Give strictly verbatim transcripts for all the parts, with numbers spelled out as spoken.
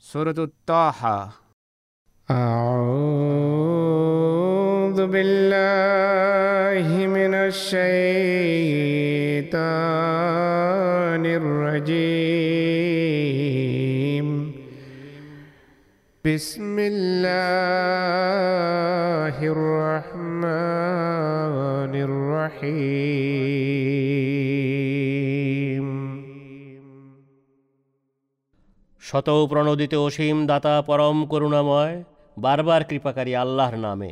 সূরাতুত তাহা। আউযু বিল্লাহি মিনাশ শাইতানির রাজীম। বিসমিল্লাহির রহমানির রহিম। শত প্রণোদিত অসীম দাতা পরম করুণাময় বারবার কৃপাকারী আল্লাহর নামে।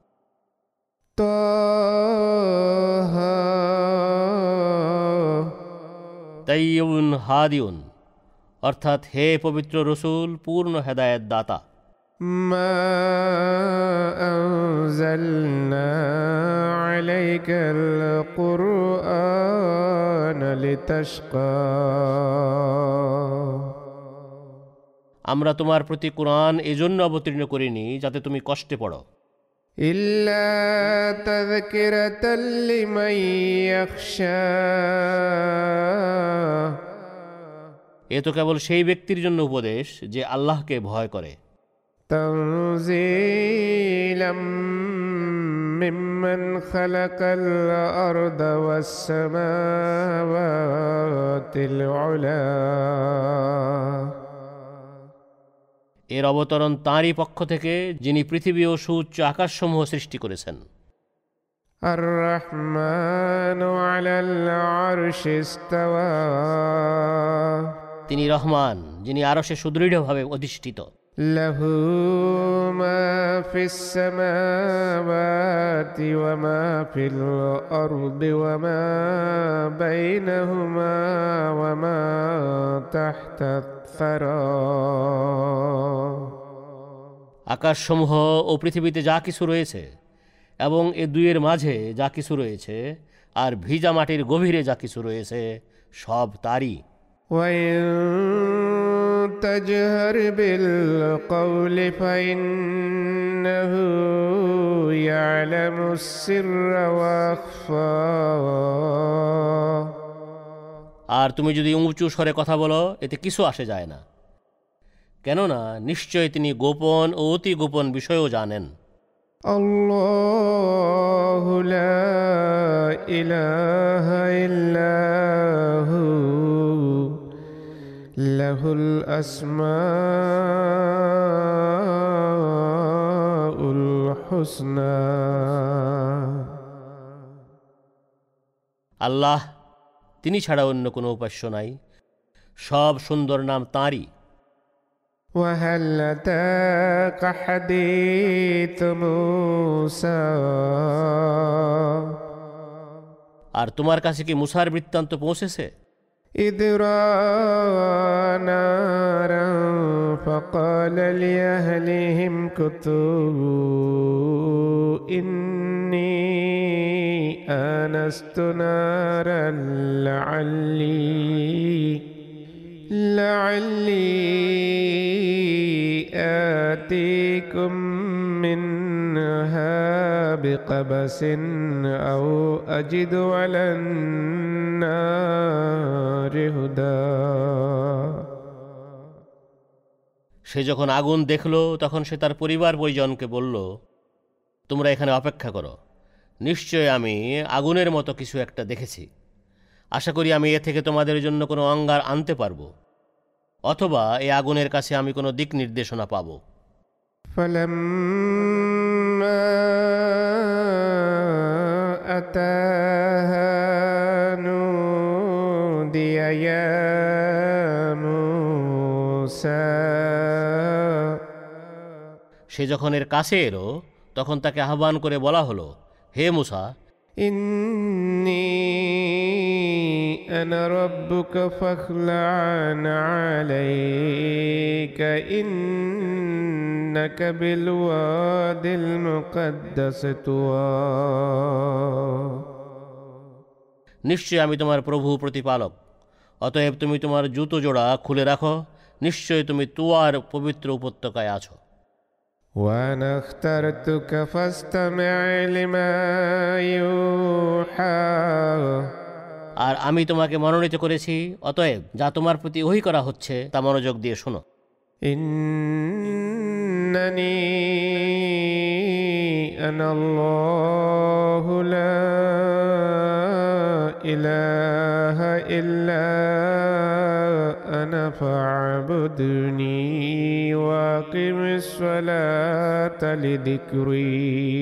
তাহা তাইয়ুন হাদিউন, অর্থাৎ হে পবিত্র রসুল, পূর্ণ হেদায়েত দাতা। মা আনজালনা আলাইকাল কুরআন লিতাশকা, আমরা তোমার প্রতি কুরআন এজন্য অবতীর্ণ করিনি যাতে তুমি কষ্টে পড়ো। ইল্লা তাযকিরাতাল লিমান ইয়াখশা, এ তো কেবল সেই ব্যক্তির জন্য উপদেশ যে আল্লাহকে ভয় করে। তানযীলাম মিম্মান খালাকাল আরদা ওয়াস সামাওয়াতিল উলা, এর অবতরণ তাঁরই পক্ষ থেকে যিনি পৃথিবী ও সুউচ্চ আকাশসমূহ সৃষ্টি করেছেন। আর রহমানু আলাল আরশি ইস্তাওয়া, তিনি রহমান, যিনি আরশে সুদৃঢ়ভাবে অধিষ্ঠিত। লাহু মা ফিস সামাওয়াতি ওয়া মা ফিল আরদি ওয়া মা বাইনাহুমা ওয়া মা তাহতাত সারা, আকাশসমূহ ও পৃথিবীতে যা কিছু রয়েছে এবং এ দুইয়ের মাঝে যা কিছু রয়েছে আর ভিজা মাটির গভীরে যা কিছু রয়েছে সব তারই। وَإِن تَجْهَرْ بِالْقَوْلِ فَإِنَّهُ يَعْلَمُ السِّرَّ وَأَخْفَى, আর তুমি যদি উঁচু স্বরে কথা বলো এতে কিছু আসে যায় না, কেননা নিশ্চয় তিনি গোপন ও অতি গোপন বিষয়ও জানেন। আল্লাহু লা ইলাহা ইল্লা হু লাহুল আসমাউল হুসনা, আল্লাহ, তিনি ছাড়া অন্য কোনো উপাস্য নাই, সব সুন্দর নাম তাঁরই। وهل أتاك حديث موسى, আর তোমার কাছে কি মুসার বৃত্তান্ত পৌঁছেছে? إذ رأى نارا فقال لأهلهم كثوا إني آنست نارا لعلي لعلي آتيكم منها بقبس أو أجد على النار هدى, সে যখন আগুন দেখল তখন সে তার পরিবার পরিজনকে বলল, তোমরা এখানে অপেক্ষা করো, নিশ্চয় আমি আগুনের মতো কিছু একটা দেখেছি, আশা করি আমি এ থেকে তোমাদের জন্য কোনো অঙ্গার আনতে পারবো, অথবা এই আগুনের কাছে আমি কোনো দিক নির্দেশনা পাব। فلما أتاها نودي يا موسى, সে যখন এর কাছে এলো তখন তাকে আহ্বান করে বলা হলো, হে মুসা, إني أنا ربك فاخلع عليك إنك بالواد المقدس طوى, নিশ্চয় আমি তোমার প্রভু প্রতিপালক, অতএব তুমি তোমার জুতো জোড়া খুলে রাখো, নিশ্চয় তুমি তুয়ার পবিত্র উপত্যকায় আছো। وأنا اخترتك فاستمع لما يوحى, আর আমি তোমাকে মনোনীত করেছি, অতএব যা তোমার প্রতি ওহী করা হচ্ছে তা মনোযোগ দিয়ে শোনো। إنني أنا الله لا إله إلا أنا فاعبدني وأقم الصلاة لذكري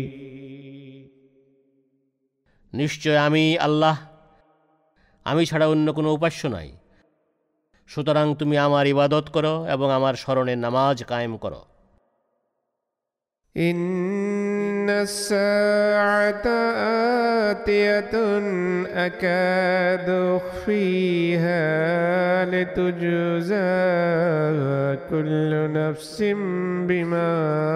নিশ্চয় আমি আল্লাহ, আমি ছাড়া অন্য কোনো উপাস্য নাই। সুতরাং তুমি আমার ইবাদত করো এবং আমার স্মরণে নামাজ কায়েম করো। إن الساعة آتية أكاد أخفيها لتجزى كل نفس بما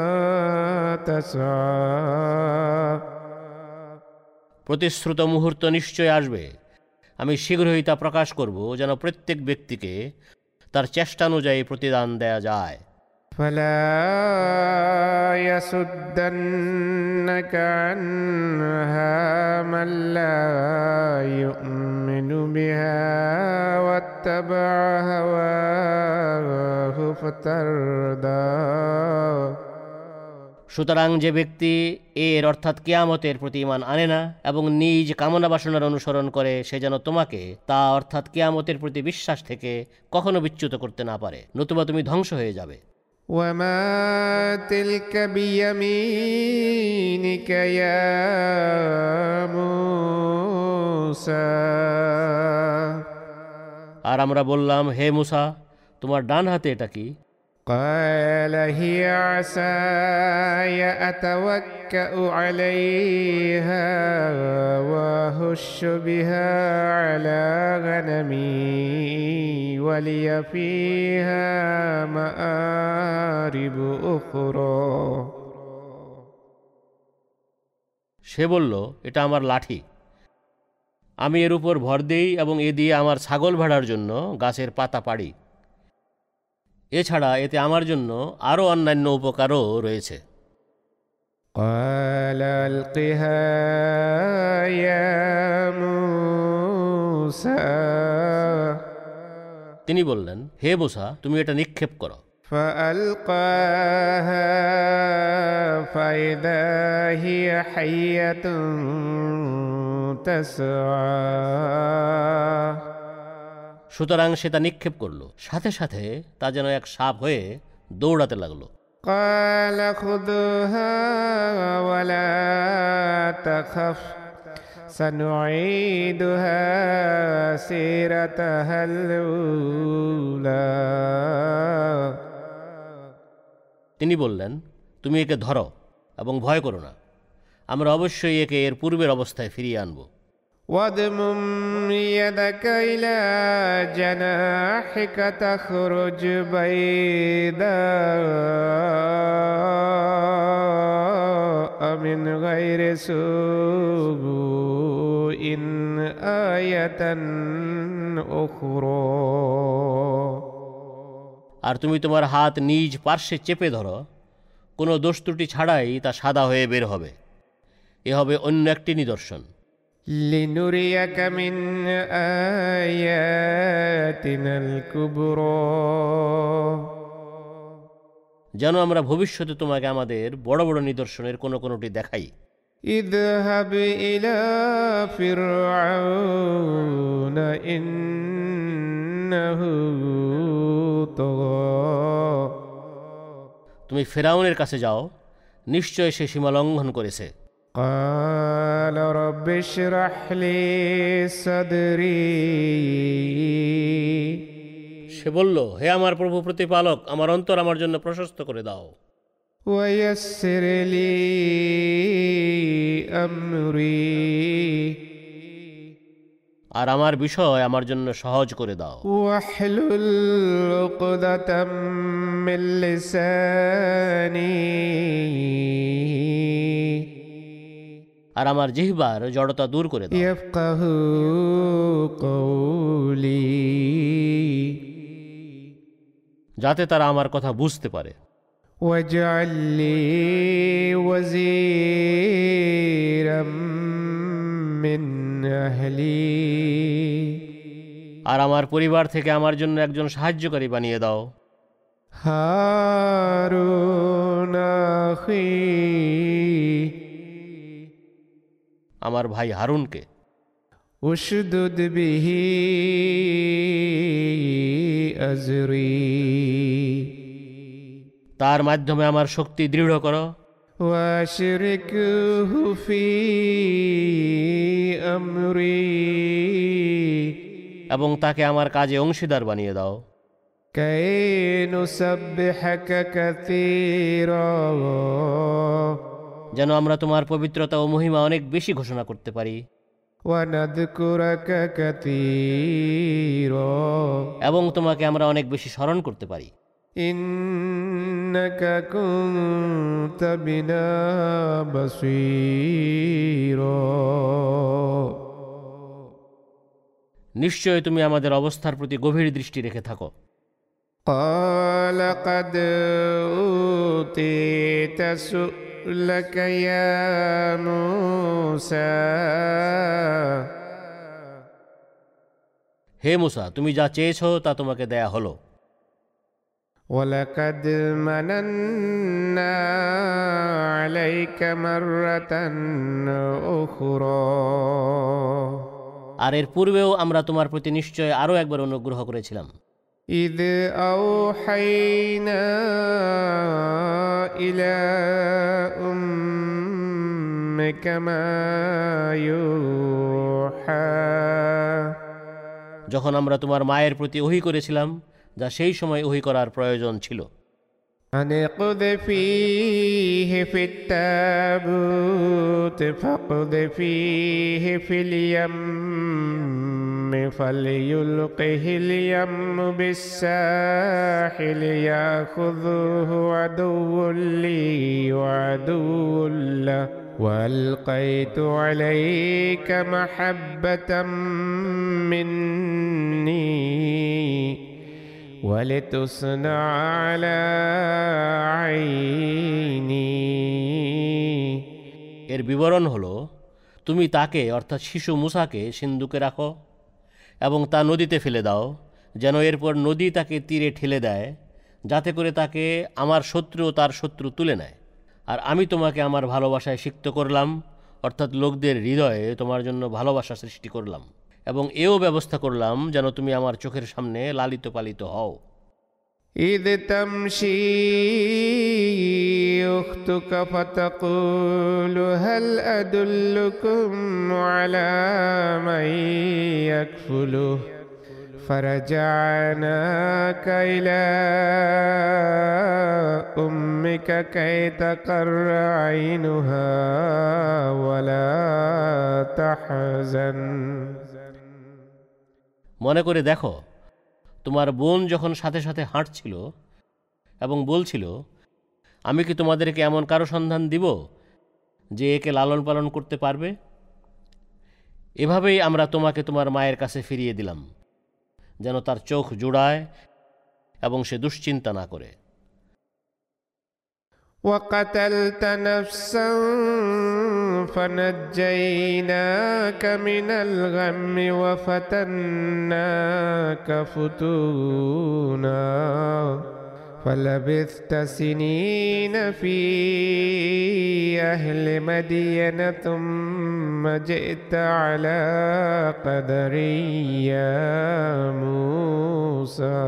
تسعى প্রতিশ্রুত মুহূর্ত নিশ্চয় আসবে, আমি শীঘ্রই তা প্রকাশ করব, যেন প্রত্যেক ব্যক্তিকে তার চেষ্টানুযায়ী প্রতিদান দেয়া যায়। فلا يصدنك عنها من لا يؤمن بها واتبع هواه فتردى সুতরাং যে ব্যক্তি এর অর্থাৎ কিয়ামতের প্রতি ঈমান আনে না এবং নিজ কামনা বাসনার অনুসরণ করে, সে যেন তোমাকে তা অর্থাৎ কিয়ামতের প্রতি বিশ্বাস থেকে কখনো বিচ্যুত করতে না পারে, নতুবা তুমি ধ্বংস হয়ে যাবে। وما تلك بيمينك يا موسى আর আমরা বললাম, হে মুসা, তোমার ডান হাতে এটা কি? قال هي عصاي أتوكأ عليها وأهش بها على غنمي ولي فيها مآرب أخرى সে বলল, এটা আমার লাঠি, আমি এর উপর ভর দেই এবং এ দিয়ে আমার ছাগল ভেড়ার জন্য গাছের পাতা পাড়ি। এছাড়া এতে আমার জন্য আরও অন্যান্য উপকারও রয়েছে। قال ألقها يا موسى তিনি বললেন, হে মুসা, তুমি এটা নিক্ষেপ করো। فألقاها فإذا هي حية تسعى সুতরাং সে তা নিক্ষেপ করল, সাথে সাথে তা যেন এক সাপ হয়ে দৌড়াতে লাগলো। قال خذها ولا تخف سنعيدها سيرتها الأولى তিনি বললেন, তুমি একে ধরো এবং ভয় করো না, আমরা অবশ্যই একে এর পূর্বের অবস্থায় ফিরিয়ে আনব। واضمم يدك إلى جناحك تخرج بيضاء من غير سوء آية أخرى আর তুমি তোমার হাত নিজ পার্শ্বে চেপে ধরো, কোনো দোষ ত্রুটি ছাড়াই তা সাদা হয়ে বের হবে। এ হবে অন্য একটি নিদর্শন। لنريك من آياتنا الكبرى যেন আমরা ভবিষ্যতে তোমাকে আমাদের বড় বড় নিদর্শনের কোনো কোনোটি দেখাই। اذهب إلى فرعون إنه طغى তুমি ফেরাউনের কাছে যাও, নিশ্চয় সে সীমা লঙ্ঘন করেছে। قال رب اشرح لي صدري সে বলল, হে আমার প্রভু প্রতিপালক, আমার অন্তর আমার জন্য প্রশস্ত করে দাও। ويسر لي أمري আর আমার বিষয় আমার জন্য সহজ করে দাও। واحلل عقدة من لساني আর আমার জিহ্বার জড়তা দূর করে দাও। يفقه قولي যাতে তারা আমার কথা বুঝতে পারে। واجعل لي وزيرا من أهلي আর আমার পরিবার থেকে আমার জন্য একজন সাহায্যকারী বানিয়ে দাও। هارون أخي আমার ভাই হারুনকে اشدد به أزري তার মাধ্যমে আমার শক্তি দৃঢ় করো وأشركه في أمري এবং তাকে আমার কাজে অংশীদার বানিয়ে দাও كي نسبحك كثيرا যেন আমরা তোমার পবিত্রতা ও মহিমা অনেক বেশি ঘোষণা করতে পারি ونذكرك كثيرا এবং তোমাকে আমরা অনেক বেশি স্মরণ করতে পারি إنك كنت بنا بصيرا নিশ্চয় তুমি আমাদের অবস্থার প্রতি গভীর দৃষ্টি রেখে থাকো قال قد أوتيت سؤلك يا موسى হে মুসা তুমি যা চেয়েছো তা তোমাকে দেয়া হলো ولقد مننا عليك مرة أخرى আর এর পূর্বেও আমরা তোমার প্রতি নিশ্চয় আরও একবার অনুগ্রহ করেছিলাম إذ أوحينا إلى أمك ما يوحى যখন আমরা তোমার মায়ের প্রতি ওহী করেছিলাম যা সেই সময় ওহী করার প্রয়োজন ছিল أن اقذفيه في التابوت فاقذفيه في اليم فليلقه اليم بالساحل يأخذه عدو لي وعدو له وألقيت عليك محبة مني ولتصنع على عيني এর বিবরণ হলো তুমি তাকে অর্থাৎ শিশু মুসাকে সিন্ধুকে রাখো এবং তা নদীতে ফেলে দাও যেন এরপর নদী তাকে তীরে ঠেলে দেয় যাতে করে তাকে আমার শত্রু ও তার শত্রু তুলে নেয় আর আমি তোমাকে আমার ভালোবাসায় সিক্ত করলাম অর্থাৎ লোকদের হৃদয়ে তোমার জন্য ভালোবাসা সৃষ্টি করলাম এবং এও ব্যবস্থা করলাম যেন তুমি আমার চোখের সামনে লালিত পালিত হও إذ تمشي أختك فتقول هل أدلكم على من يكفله فرجعناك إلى أمك كي تقر عينها ولا تحزن মনে করে দেখো তোমার বোন যখন সাথে সাথে হাঁটছিল এবং বলছিল আমি কি তোমাদেরকে এমন কারো সন্ধান দিব যে একে লালন পালন করতে পারবে এভাবেই আমরা তোমাকে তোমার মায়ের কাছে ফিরিয়ে দিলাম যেন তার চোখ জোড়ায় এবং সে দুশ্চিন্তা না করে وقتلت نفسا فنجيناك من الغم وفتناك فتونا فلبثت سنين في أهل مدين ثم جئت على قدر يا موسى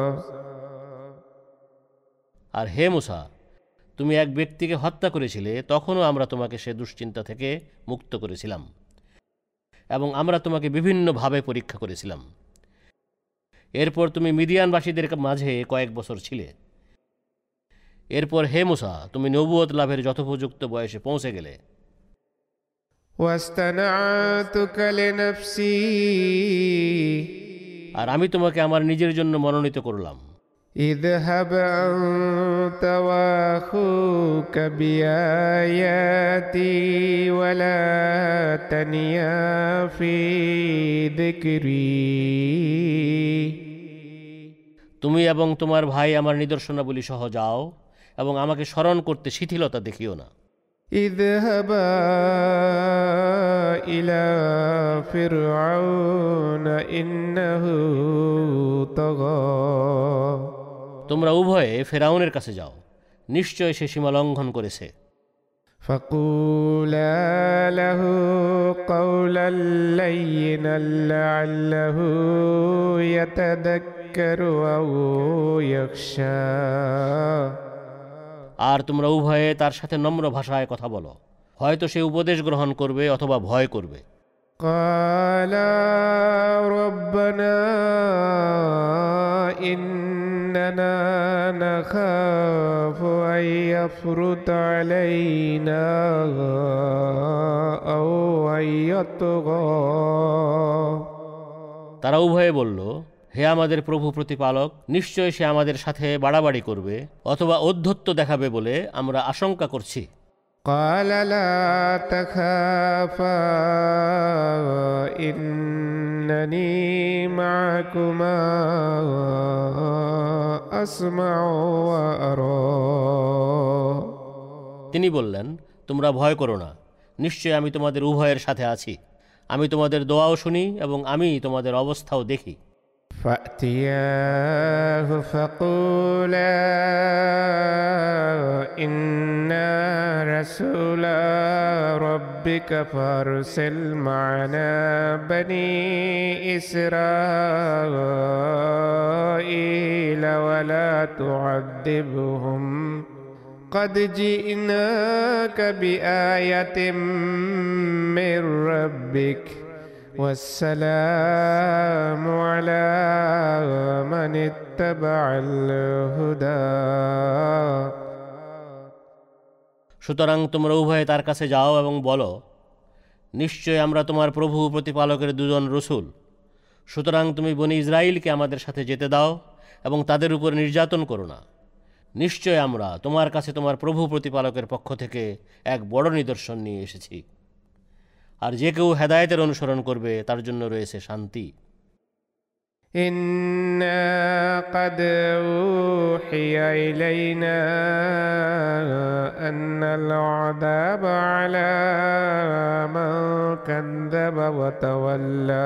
আর হে মুসা তুমি এক ব্যক্তিকে হত্যা করেছিলে তখনও আমরা তোমাকে সে দুশ্চিন্তা থেকে মুক্ত করেছিলাম এবং আমরা তোমাকে বিভিন্নভাবে পরীক্ষা করেছিলাম এরপর তুমি মিদিয়ানবাসীদের মাঝে কয়েক বছর ছিলে এরপর হে মুসা তুমি নবুয়ত লাভের যথোপযুক্ত বয়সে পৌঁছে গেলে واصطنعتك لنفسي আর আমি তোমাকে আমার নিজের জন্য মনোনীত করলাম اذهب أنت وأخوك بآياتي ولا تنيا في ذكري তুমি এবং তোমার ভাই আমার নিদর্শনাবলী সহ যাও এবং আমাকে স্মরণ করতে শিথিলতা দেখিও না اذهبا إلى فرعون إنه طغى তোমরা উভয়ে ফেরাউনের কাছে যাও, নিশ্চয় সে সীমা লঙ্ঘন করেছে। فقولا له قولا لينا لعله يتذكر أو يخشى আর তোমরা উভয়ে তার সাথে নম্র ভাষায় কথা বলো, হয়তো সে উপদেশ গ্রহণ করবে অথবা ভয় করবে। قالا ربنا إننا نخاف أن يفرط علينا أو أن يطغى তারা উভয়ে বলল, হে আমাদের প্রভু প্রতিপালক, নিশ্চয় সে আমাদের সাথে বাড়াবাড়ি করবে অথবা ঔদ্ধত্য দেখাবে বলে আমরা আশঙ্কা করছি। قال لا تخافا إنني معكما أسمع وأرى তিনি বললেন, তোমরা ভয় করো না, নিশ্চয় আমি তোমাদের উভয়ের সাথে আছি। আমি তোমাদের দোয়াও শুনি এবং আমি তোমাদের অবস্থাও দেখি। فأتياه فقولا إنا رسول ربك فارسل معنا بني إسرائيل ولا تعذبهم قد جئناك بآية من ربك والسلام على من اتبع الهدى সুতরাং তোমরা উভয়ে তার কাছে যাও এবং বলো, নিশ্চয় আমরা তোমার প্রভু প্রতিপালকের দুজন রসুল। সুতরাং তুমি বনি ইসরাইলকে আমাদের সাথে যেতে দাও এবং তাদের উপর নির্যাতন করো না। নিশ্চয় আমরা তোমার কাছে তোমার প্রভু প্রতিপালকের পক্ষ থেকে এক বড় নিদর্শন নিয়ে এসেছি। আর যে কেউ হেদায়েতের অনুসরণ করবে তার জন্য রয়েছে শান্তি। إنا قد أوحي إلينا أن العذاب على من كذب وتولى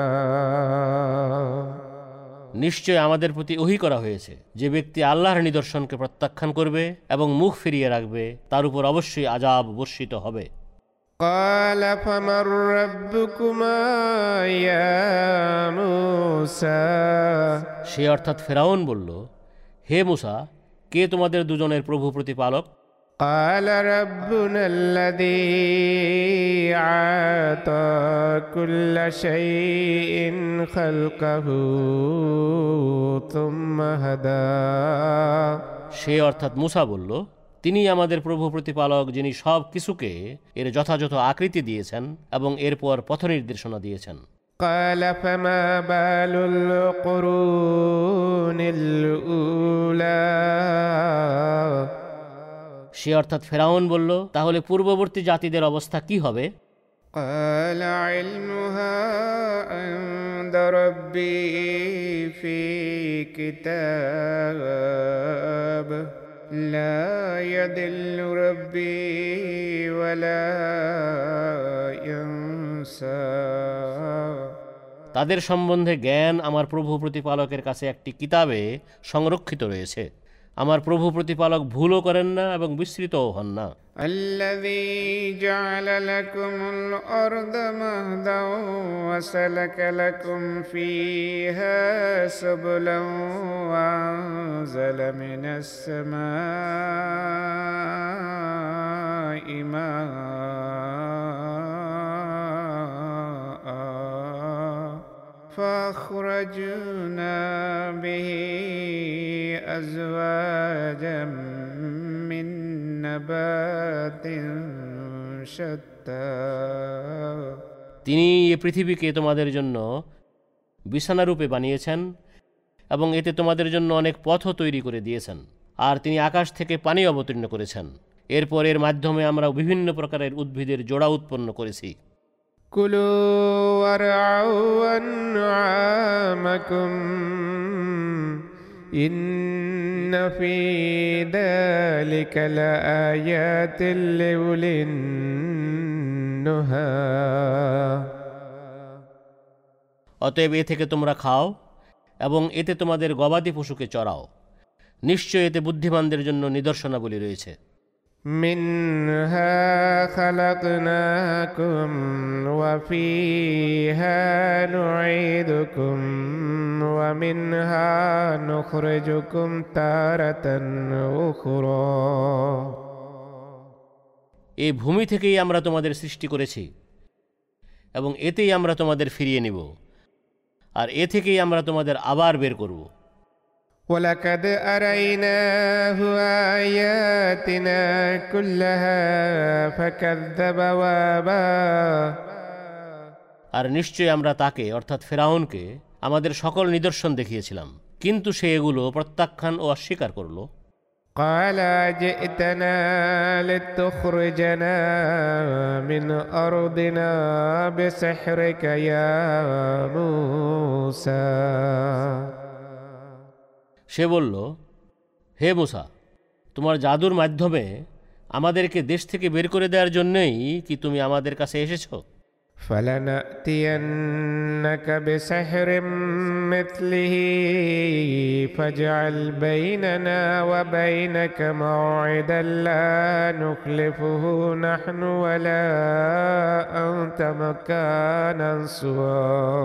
নিশ্চয় আমাদের প্রতি ওহী করা হয়েছে, যে ব্যক্তি আল্লাহর নিদর্শনকে প্রত্যাখ্যান করবে এবং মুখ ফিরিয়ে রাখবে তার উপর অবশ্যই আযাব বর্ষিত হবে। قال فمن ربكما يا موسى সে অর্থাৎ ফেরাউন বলল, হে মুসা, কে তোমাদের দুজনের প্রভু প্রতিপালক? قال ربنا الذي أعطى كل شيء خلقه ثم هدى সে অর্থাৎ মুসা বলল, তিনি আমাদের প্রভু প্রতিপালক, যিনি সব কিছুকে এর যথাযথ আকৃতি দিয়েছেন এবং এরপর পথ নির্দেশনা দিয়েছেন। قال فما بال القرون الأولى সে অর্থাৎ ফেরাউন বলল, তাহলে পূর্ববর্তী জাতিদের অবস্থা কি হবে? قال علمها عند ربي في كتاب لا يضل ربي ولا ينسى তাদের সম্বন্ধে জ্ঞান আমার প্রভু প্রতিপালকের কাছে একটি কিতাবে সংরক্ষিত রয়েছে। আমার প্রভু প্রতিপালক ভুলও করেন না এবং বিস্মৃতও হন না। الذي جعل لكم الأرض مهدا وسلك لكم فيها سبلا وأنزل من السماء ماء فأخرجنا به أزواجا من نبات شتى তিনি এই পৃথিবীকে তোমাদের জন্য বিছানারূপে বানিয়েছেন এবং এতে তোমাদের জন্য অনেক পথও তৈরি করে দিয়েছেন। আর তিনি আকাশ থেকে পানি অবতীর্ণ করেছেন, এরপর এর মাধ্যমে আমরা বিভিন্ন প্রকারের উদ্ভিদের জোড়া উৎপন্ন করেছি। كلوا وارعوا أنعامكم إن في ذلك لآيات لأولي النهى অতএব এ থেকে তোমরা খাও এবং এতে তোমাদের গবাদি পশুকে চড়াও। নিশ্চয় এতে বুদ্ধিমানদের জন্য নিদর্শনাবলী রয়েছে। منها خلقناكم وفيها نعيدكم ومنها نخرجكم تارة أخرى। এই ভূমি থেকেই আমরা তোমাদের সৃষ্টি করেছি এবং এতেই আমরা তোমাদের ফিরিয়ে নিব, আর এ থেকেই আমরা তোমাদের আবার বের করব। ولقد أريناه آياتنا كلها فكذب وأبى। আর নিশ্চয় আমরা তাকে অর্থাৎ ফেরাউনকে আমাদের সকল নিদর্শন দেখিয়েছিলাম, কিন্তু সে এগুলো প্রত্যাখ্যান ও অস্বীকার করল। قال جئتنا لتخرجنا من أرضنا بسحرك يا موسى। সে বলল, হে মুসা, তোমার জাদুর মাধ্যমে আমাদেরকে দেশ থেকে বের করে দেওয়ার জন্যই কি তুমি আমাদের কাছে এসেছ? فلنأتينك بسحر مثله فاجعل بيننا وبينك موعدا لا نخلفه نحن ولا أنت مكانا سوى।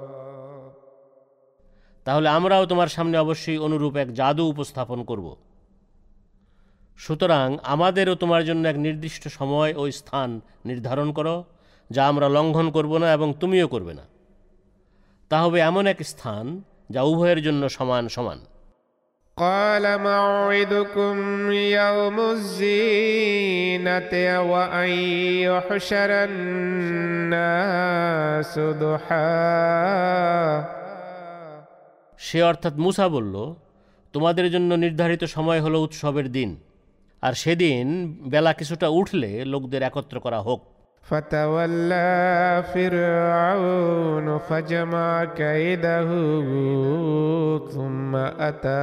তাহলে আমরাও তোমার সামনে অবশ্যই অনুরূপ এক জাদু উপস্থাপন করব। সুতরাং আমাদেরও তোমার জন্য এক নির্দিষ্ট সময় ও স্থান নির্ধারণ করো, যা আমরা লঙ্ঘন করব না এবং তুমিও করবে না। তা হবে এমন এক স্থান যা উভয়ের জন্য সমান সমান। قال موعدكم يوم الزينة وأن يحشر الناس ضحى। সে অর্থাৎ মুসা বলল, তোমাদের জন্য নির্ধারিত সময় হলো উৎসবের দিন, আর সেদিন বেলা কিছুটা উঠলে লোকদের একত্র করা হোক। فتولى فرعون فجمع كيده ثم أتى।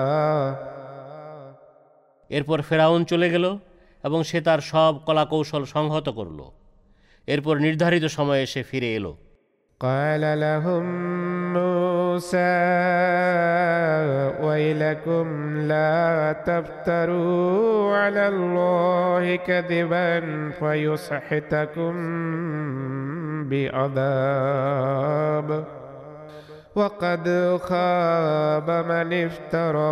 এরপর ফেরাউন চলে গেল এবং সে তার সব কলাকৌশল সংহত করল। এরপর নির্ধারিত সময়ে সে ফিরে এলো। قال لهم موسى ويلكم لا تفتروا على الله كذبا فيسحتكم بعذاب وقد خاب من افترى।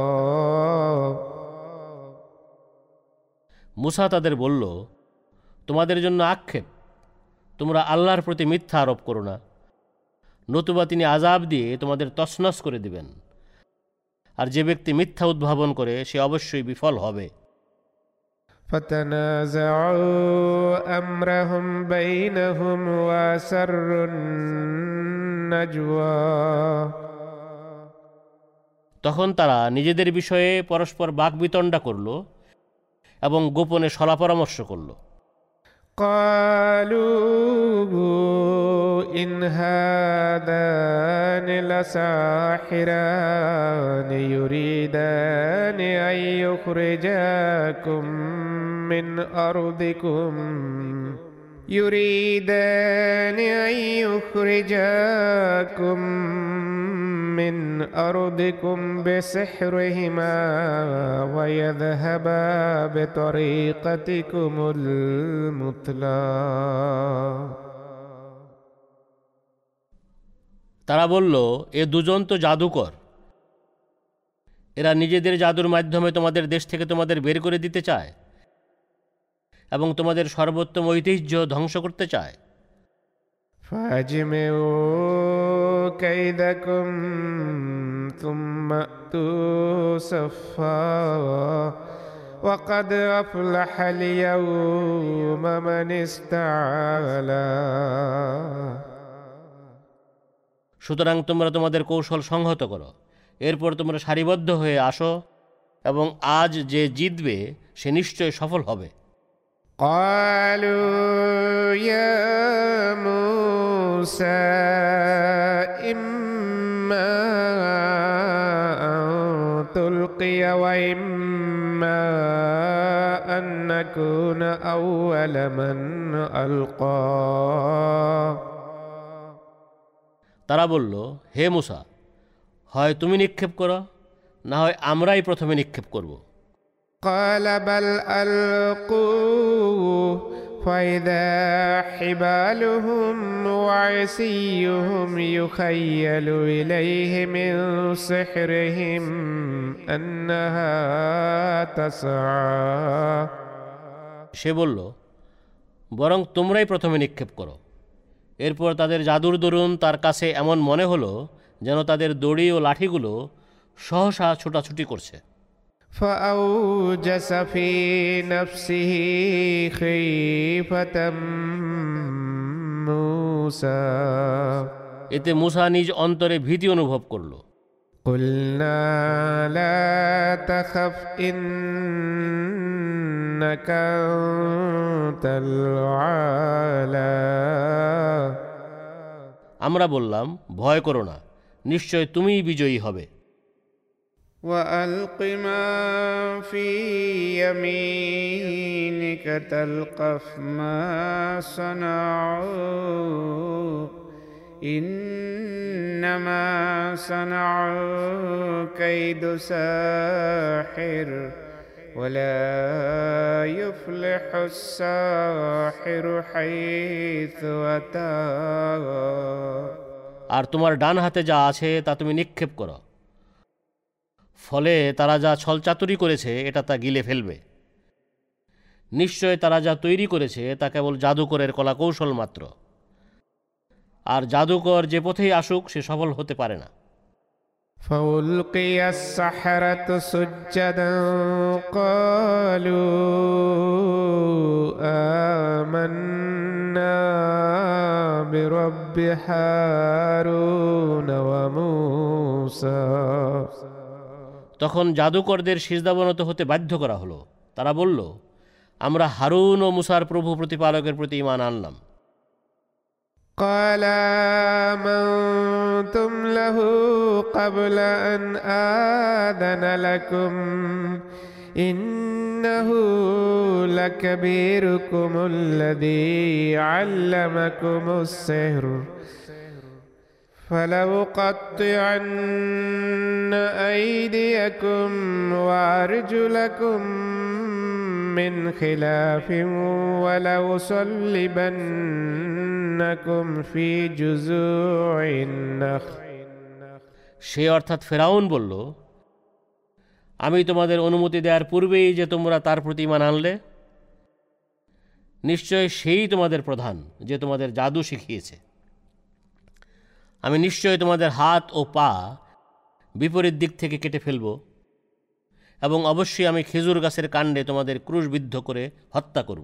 মুসা তাদের বলল, তোমাদের জন্য আক্ষেপ, তোমরা আল্লাহর প্রতি মিথ্যা আরোপ করো না, নতুবা তিনি আযাব দিয়ে তোমাদের তছনছ করে দিবেন, আর যে ব্যক্তি মিথ্যা উদ্ভাবন করে সে অবশ্যই বিফল হবে। فتنازعوا أمرهم بينهم وأسروا النجوى। তখন তারা নিজেদের বিষয়ে পরস্পর বাকবিতণ্ডা করল এবং গোপনে সলা পরামর্শ করল। قالوا إن هذان لساحران يريدان أن يخرجاكم من أرضكم يريدان أن يخرجاكم من أرضكم بسحرهما ويذهبا بطريقتكم المثلى। তারা বলল, এ দুজন তো জাদুকর, এরা নিজেদের জাদুর মাধ্যমে তোমাদের দেশ থেকে তোমাদের বের করে দিতে চায় এবং তোমাদের সর্বোত্তম ঐতিহ্য ধ্বংস করতে চায়। فاجمعوا كيدكم ثم أتوا صفا وقد أفلح اليوم من استعلى। সুতরাং তোমরা তোমাদের কৌশল সংহত করো, এরপর তোমরা সারিবদ্ধ হয়ে আসো, এবং আজ যে জিতবে সে নিশ্চয় সফল হবে। قالوا يا موسى إما أن تلقي وإما أن نكون أول من ألقى। তারা বলল, হে মুসা, হয় তুমি নিক্ষেপ করো, না হয় আমরাই প্রথমে নিক্ষেপ করব। قال بل ألقوه فإذا حبالهم وعصيهم يخيل إليه من سحرهم أنها تسعى সে বলল, বরং তোমরাই প্রথমে নিক্ষেপ করো। এরপর তাদের জাদুর দরুন তার কাছে এমন মনে হলো যেন তাদের দড়ি ও লাঠিগুলো সহসা ছোটাছুটি করছে। فأوجس في نفسه خيفة موسى এতে মূসা নিজ অন্তরে ভীতি অনুভব করল। قلنا لا تخف إنك أنت الأعلى আমরা বললাম, ভয় করো না, নিশ্চয় তুমিই বিজয়ী হবে। وألق ما في يمينك تلقف ما صنعوا إنما صنعوا كيد ساحر ولا يفلح الساحر حيث أتى আর তোমার ডান হাতে যা আছে তা তুমি নিক্ষেপ করো, ফলে তারা যা ছলচাতুরি করেছে এটা তা গিলে ফেলবে। নিশ্চয় তারা যা তৈরি করেছে তা কেবল জাদুকরের কলাকৌশল মাত্র, আর জাদুকর যে পথেই আসুক সে সফল হতে পারে না। فألقي السحرة سجدا قالوا آمنا برب هارون وموسى তখন জাদুকরদের সিজদাবনত হতে বাধ্য করা হলো। তারা বলল, আমরা হারুন ও মুসার প্রভু প্রতিপালকের প্রতি ঈমান আনলাম। قال آمنتم له قبل أن آذن لكم إنه لكبيركم الذي علمكم السحر فلأقطعن أيديكم وأرجلكم من خلاف ولأصلبنكم في جذوع النخل সে অর্থাৎ ফেরাউন বলল, আমি তোমাদের অনুমতি দেওয়ার পূর্বেই যে তোমরা তার প্রতি ঈমান আনলে, নিশ্চয় সেই তোমাদের প্রধান যে তোমাদের জাদু শিখিয়েছে। আমি নিশ্চয় তোমাদের হাত ও পা বিপরীত দিক থেকে কেটে ফেলব, এবং অবশ্যই আমি খেজুর গাছের কাণ্ডে তোমাদের ক্রুশবিদ্ধ করে হত্যা করব।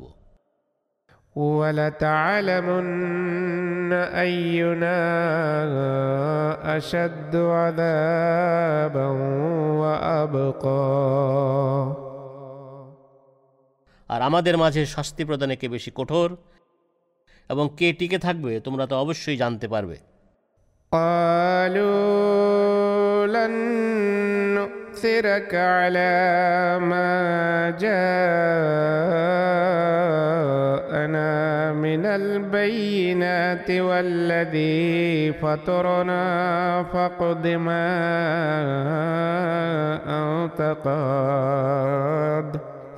وَلَتَعْلَمُنَّ أَيُّنَا أَشَدُّ عَذَابًا وَأَبْقَى আর আমাদের মাঝে শাস্তি প্রদানে কে বেশি কঠোর এবং কে টিকে থাকবে তোমরা তো অবশ্যই জানতে পারবে। قالوا لن نؤثرك على ما جاءنا من البينات والذي فطرنا فاقض ما أنت قاض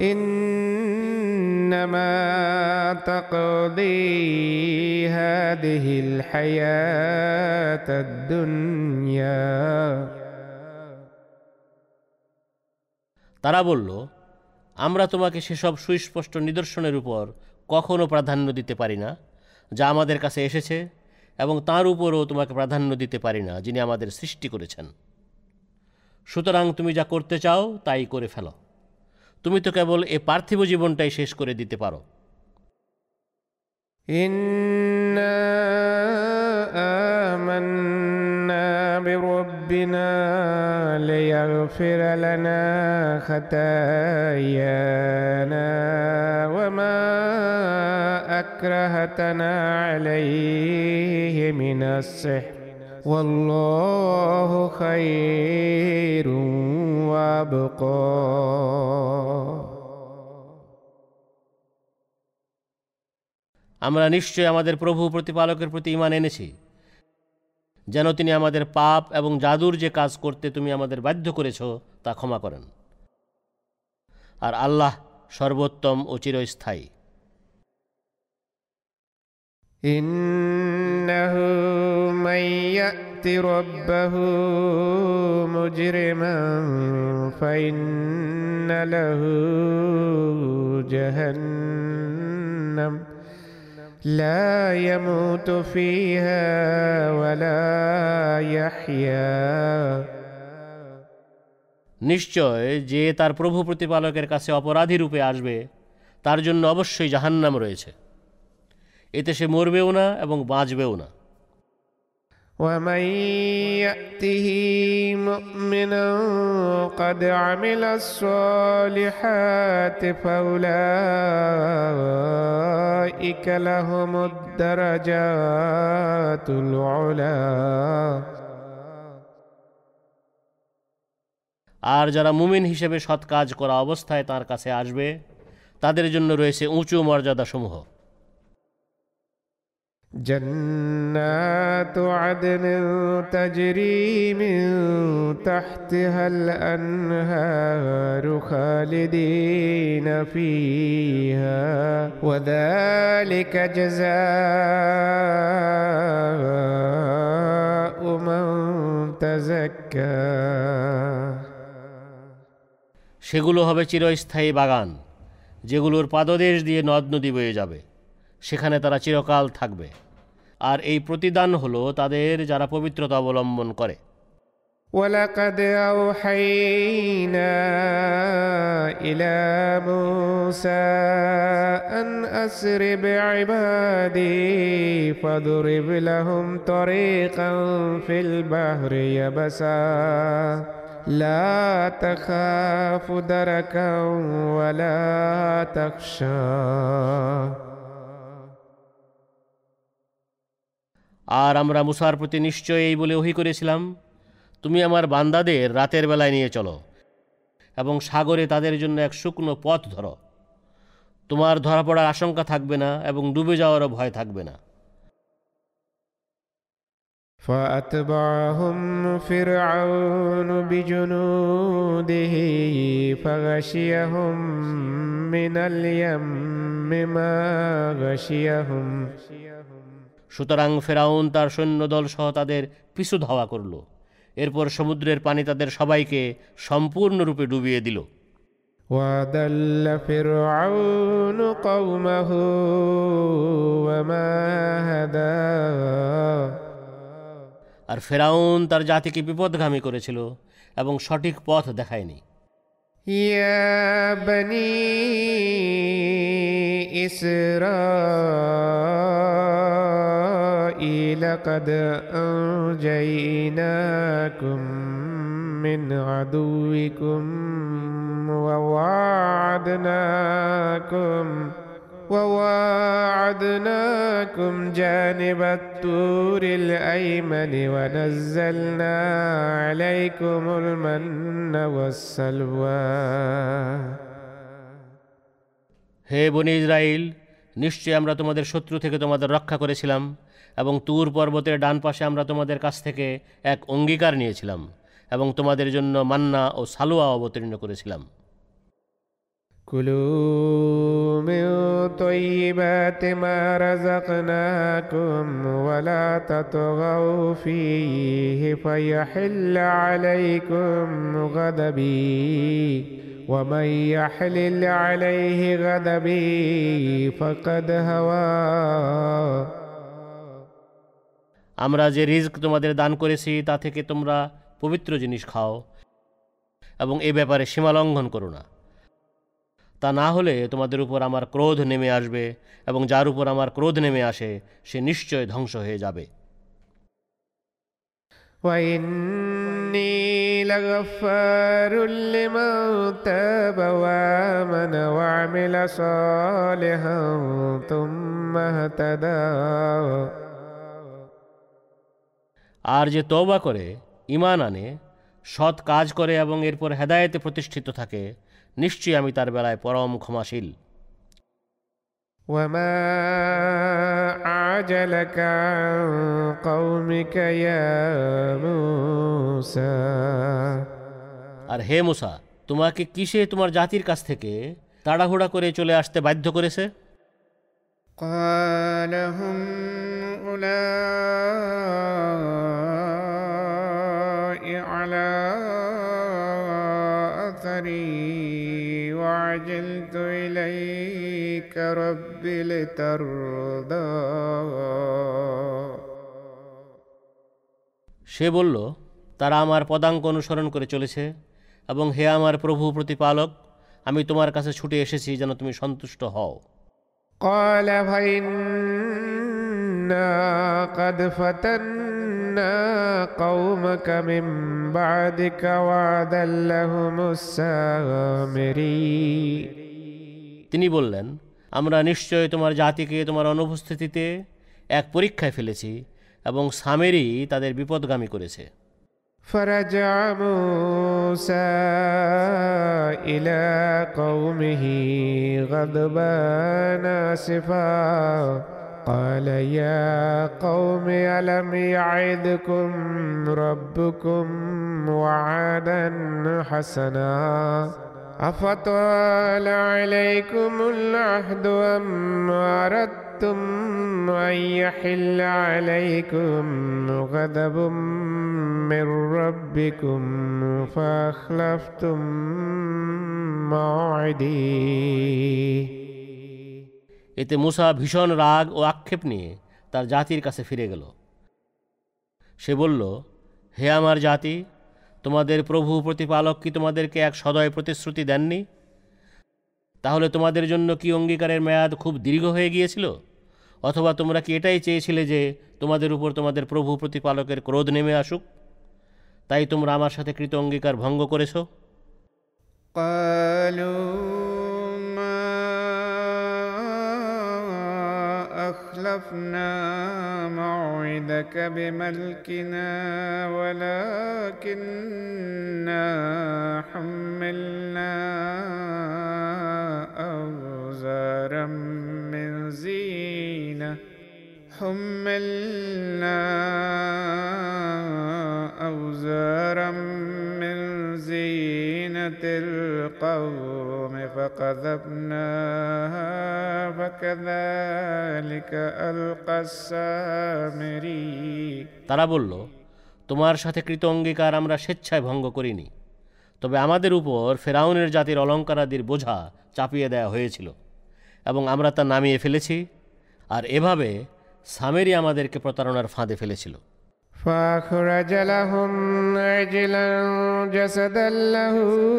إنما تقضي هذه الحياة الدنيا তারা বলল, আমরা তোমাকে সেসব সুস্পষ্ট নিদর্শনের উপর কখনো প্রাধান্য দিতে পারি না যা আমাদের কাছে এসেছে, এবং তার উপরও তোমাকে প্রাধান্য দিতে পারি না যিনি আমাদের সৃষ্টি করেছেন। সুতরাং তুমি যা করতে চাও তাই করে ফেলো, তুমি তো কেবল এ পার্থিব জীবনটাই শেষ করে দিতে পারো। ইন্না আমান্না বিরব্বিনা লিয়াগফির লানা খাতায়ানা ওয়া মা আকরাহতানা আলাইহি মিনাস সিহর ওয়াল্লাহু খায়রুন ওয়া আবকা। আমরা নিশ্চয় আমাদের প্রভু প্রতিপালকের প্রতি ঈমান এনেছি, যেন তিনি আমাদের পাপ এবং জাদুর যে কাজ করতে তুমি আমাদের বাধ্য করেছ তা ক্ষমা করেন। আর আল্লাহ সর্বোত্তম ও চিরস্থায়ী। ইন্নাহু মান ইয়াতি রাব্বাহু মুজরিমান ফাইন্না লাহু জাহান্নাম লা ইয়ামুতু ফিহা ওয়ালা ইয়াহইয়া। নিশ্চয় যে তার প্রভু প্রতিপালকের কাছে অপরাধী রূপে আসবে তার জন্য অবশ্যই জাহান্নাম রয়েছে, এতে সে মরবেও না এবং বাঁচবেও না। ومن يأته مؤمنا قد عمل الصالحات فأولئك لهم الدرجات العلى। আর যারা মুমিন হিসেবে সৎ কাজ করা অবস্থায় তার কাছে আসবে তাদের জন্য রয়েছে উঁচু মর্যাদাসমূহ। জান্নাতু আদনিন তাজরি মিন তাহতিহাল আনহারু খালিদিনা ফিহা ওয়া যালিকা জাযাউ মান তাযাক্কা। সেগুলো হবে চিরস্থায়ী বাগান, যেগুলোর পাদদেশ দিয়ে নদ নদী বয়ে যাবে, সেখানে তারা চিরকাল থাকবে। আর এই প্রতিদান হলো তাদের যারা পবিত্রতা অবলম্বন করে। ওয়ালাকাদ আওহাইনা ইলা মূসা আন আসরি বিইবাদি ফাদরিব লাহুম তারিকান ফিল বাহরি ইয়াবসা লা তাখাফু দারাকান ওয়ালা তাখশা। আর আমরা মুসার প্রতি নিশ্চয় এই বলে ওহী করেছিলাম, তুমি আমার বান্দাদের রাতের বেলায় নিয়ে চলো এবং সাগরে তাদের জন্য এক শুকনো পথ ধরো, তোমার ধরা পড়ার আশঙ্কা থাকবে না এবং ডুবে যাওয়ারও ভয় থাকবে না। فأتبعهم فرعون بجنوده فغشيهم من اليم ما غشيهم। সুতরাং ফেরাউন তার সৈন্যদল সহ তাদের পিছু ধাওয়া করল, এরপর সমুদ্রের পানি তাদের সবাইকে সম্পূর্ণরূপে ডুবিয়ে দিল। وَأَضَلَّ فِرْعَوْنُ قَوْمَهُ وَمَا هَدَى। আর ফেরাউন তার জাতিকে বিপদগামী করেছিল এবং সঠিক পথ দেখায়নি। ইয়া বনি ইসরাঈল قد أنجيناكم من عدوكم وواعدناكم وواعدناكم جانب الطور الأيمن ونزلنا عليكم المن والسلوى। হে বনী ইসরাইল, নিশ্চয় আমরা তোমাদের শত্রু থেকে তোমাদের রক্ষা করেছিলাম এবং তুর পর্বতের ডান পাশে আমরা তোমাদের কাছ থেকে এক অঙ্গীকার নিয়েছিলাম এবং তোমাদের জন্য মান্না ও সালুয়া অবতীর্ণ করেছিলাম। কুলু মিন তাইয়্যিবাতি মা রাযাকনাকুম ওয়া লা তাতগাউ ফীহি ফায়াহিল্লা আলাইকুম গাদাবী ওয়া মান ইয়াহলিল আলাইহি গাদাবী ফাকাদ হাওয়া। আমরা যে রিজক তোমাদের দান করেছি তা থেকে তোমরা পবিত্র জিনিস খাও এবং এ ব্যাপারে সীমা লঙ্ঘন করো না, তা না হলে তোমাদের উপর আমার ক্রোধ নেমে আসবে এবং যার উপর আমার ক্রোধ নেমে আসে সে নিশ্চয় ধ্বংস হয়ে যাবে। وَإِنِّي لَغَفَّارٌ لِّمَن تَابَ وَآمَنَ وَعَمِلَ صَالِحًا ثُمَّ اهْتَدَى। আর যে তওবা করে, ঈমান আনে, সৎ কাজ করে এবং এরপর হেদায়েতে প্রতিষ্ঠিত থাকে, নিশ্চয়ই আমি তার বেলায় পরম ক্ষমাশীল। وما أعجلك عن قومك يا موسى আর হে মুসা, তোমাকে কিসে তোমার জাতির কাছ থেকে তাড়াহুড়া করে চলে আসতে বাধ্য করেছে? قال هم أولئك على أثري وعجلت إليك رب لترضى সে বলল, তারা আমার পদাঙ্ক অনুসরণ করে চলেছে, এবং হে আমার প্রভু প্রতিপালক, আমি তোমার কাছে ছুটে এসেছি যেন তুমি সন্তুষ্ট হও। قال فإنا قد فتنا قومك من بعدك وأضلهم السامري তিনি বললেন, আমরা নিশ্চয় তোমার জাতিকে তোমার অনুপস্থিতিতে এক পরীক্ষায় ফেলেছি এবং সামেরি তাদের বিপদগামী করেছে। فرجع موسى إلى قومه غضبان آسفا قال يا قوم ألم يعدكم ربكم وعدا حسنا أفطال عليكم العهد أم أردتم أن يحل عليكم غضب من ربكم فأخلفتم موعدي এতে মুসা ভীষণ রাগ ও আক্ষেপ নিয়ে তার জাতির কাছে ফিরে গেল। সে বলল, হে আমার জাতি, তোমাদের প্রভু প্রতিপালক কি তোমাদেরকে এক সদয় প্রতিশ্রুতি দেননি? তাহলে তোমাদের জন্য কি অঙ্গীকারের মেয়াদ খুব দীর্ঘ হয়ে গিয়েছিল? অথবা তোমরা কি এটাই চেয়েছিলে যে তোমাদের উপর তোমাদের প্রভু প্রতিপালকের ক্রোধ নেমে আসুক? তাই তোমরা আমার সাথে কৃত অঙ্গীকার ভঙ্গ করেছ। أخلفنا موعدك بملكنا ولكننا حملنا أوزارا من زينة حملنا أوزارا من زينة القوم فقذفناها فكذلك ألقى السامري তারা বলল, তোমার সাথে কৃত অঙ্গীকার আমরা স্বেচ্ছায় ভঙ্গ করিনি, তবে আমাদের উপর ফেরাউনের জাতির অলঙ্কারাদির বোঝা চাপিয়ে দেওয়া হয়েছিল এবং আমরা তা নামিয়ে ফেলেছি, আর এভাবে সামেরি আমাদেরকে প্রতারণার ফাঁদে ফেলেছিল। فأخرج لهم عجلا جسدا له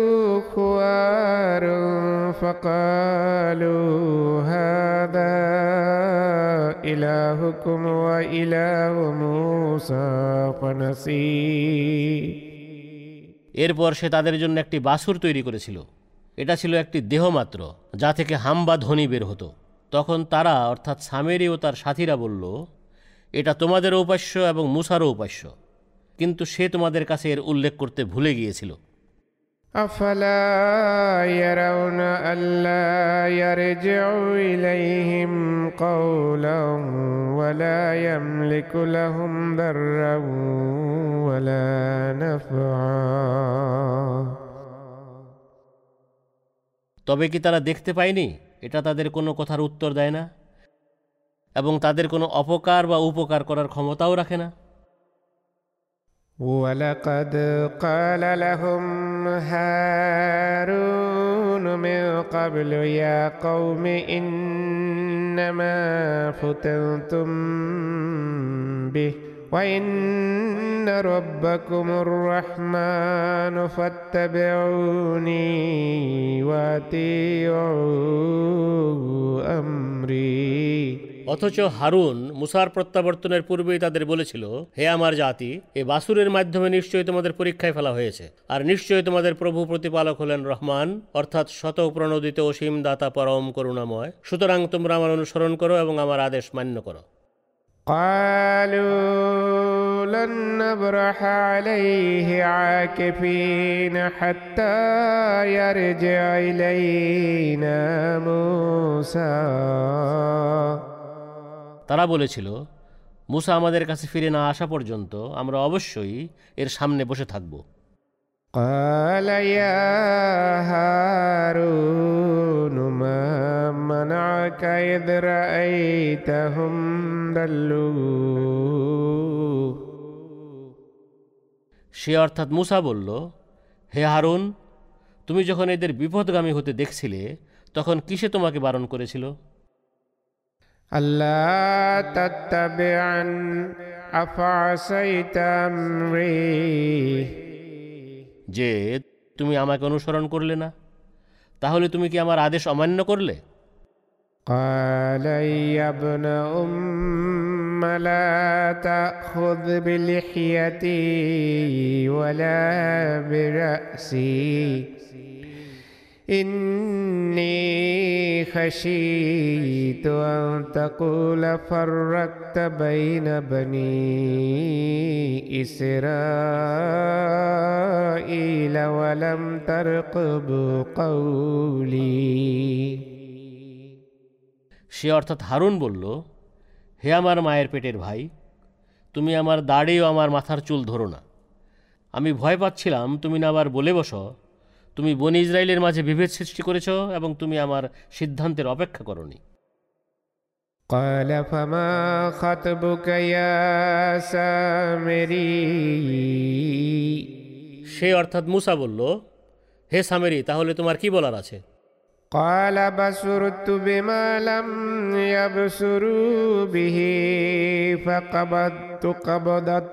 خوار فقالوا هذا إلهكم وإله موسى فنسي এরপর সে তাদের জন্য একটি বাছুর তৈরি করেছিল। এটা ছিল একটি দেহ মাত্র, যা থেকে হাম্বা ধ্বনি বের হতো। তখন তারা অর্থাৎ সামেরি ও তার সাথীরা বলল, এটা তোমাদের উপাস্য এবং মুসারও উপাস্য, কিন্তু সে তোমাদের কাছে এর উল্লেখ করতে ভুলে গিয়েছিল। أفلا يرون ألا يرجع إليهم قولا ولا يملك لهم ضرا ولا نفعا তবে কি তারা দেখতে পায়নি এটা তাদের কোনো কথার উত্তর দেয় না এবং তাদের কোনো অপকার বা উপকার করার ক্ষমতাও রাখে না? ولقد قال لهم هارون من قبل يا قوم إنما فتنتم به وإن ربكم الرحمن فاتبعوني وأطيعوا أمري অথচ হারুন মুসার প্রত্যাবর্তনের পূর্বেই তাদের বলেছিল, হে আমার জাতি, এ বাছুরের মাধ্যমে নিশ্চয়ই তোমাদের পরীক্ষায় ফেলা হয়েছে, আর নিশ্চয়ই তোমাদের প্রভু প্রতিপালক হলেন রহমান, অর্থাৎ শতপ্রণোদিত অসীম দাতা পরম করুণাময়। সুতরাং তোমরা আমার অনুসরণ করো এবং আমার আদেশ মান্য করো। قالوا لن نبرح عليه عاكفين حتى يرجع إلينا موسى তারা বলেছিল, মুসা আমাদের কাছে ফিরে না আসা পর্যন্ত আমরা অবশ্যই এর সামনে বসে থাকব। قال يا هارون ما منعك إذ رأيتهم ضلوا সে অর্থাৎ মুসা বলল, হে হারুন, তুমি যখন এদের বিপদগামী হতে দেখছিলে তখন কিসে তোমাকে বারণ করেছিল? ألا تتبعن أفعصيت أمري যে তুমি আমাকে অনুসরণ করলে না, তাহলে তুমি কি আমার আদেশ অমান্য করলে? قال يا ابن أم لا تأخذ بلحيتي ولا برأسي إني خشيت أن تقول فرقت بين بني إسرائيل ولم ترقب قولي সে অর্থাৎ হারুন বলল, হে আমার মায়ের পেটের ভাই, তুমি আমার দাড়ি ও আমার মাথার চুল ধরো না। আমি ভয় পাচ্ছিলাম তুমি না আবার বলে বসো, তুমি বনি ইসরায়েলের মাঝে বিভেদ সৃষ্টি করেছ এবং তুমি আমার সিদ্ধান্তের অপেক্ষা করনি। قال فما خطبك يا سامري সে অর্থাৎ মুসা বলল, হে সামেরি, তাহলে তোমার কি বলার আছে? قال بصرت بما لم يبصروا به فقبضت قبضة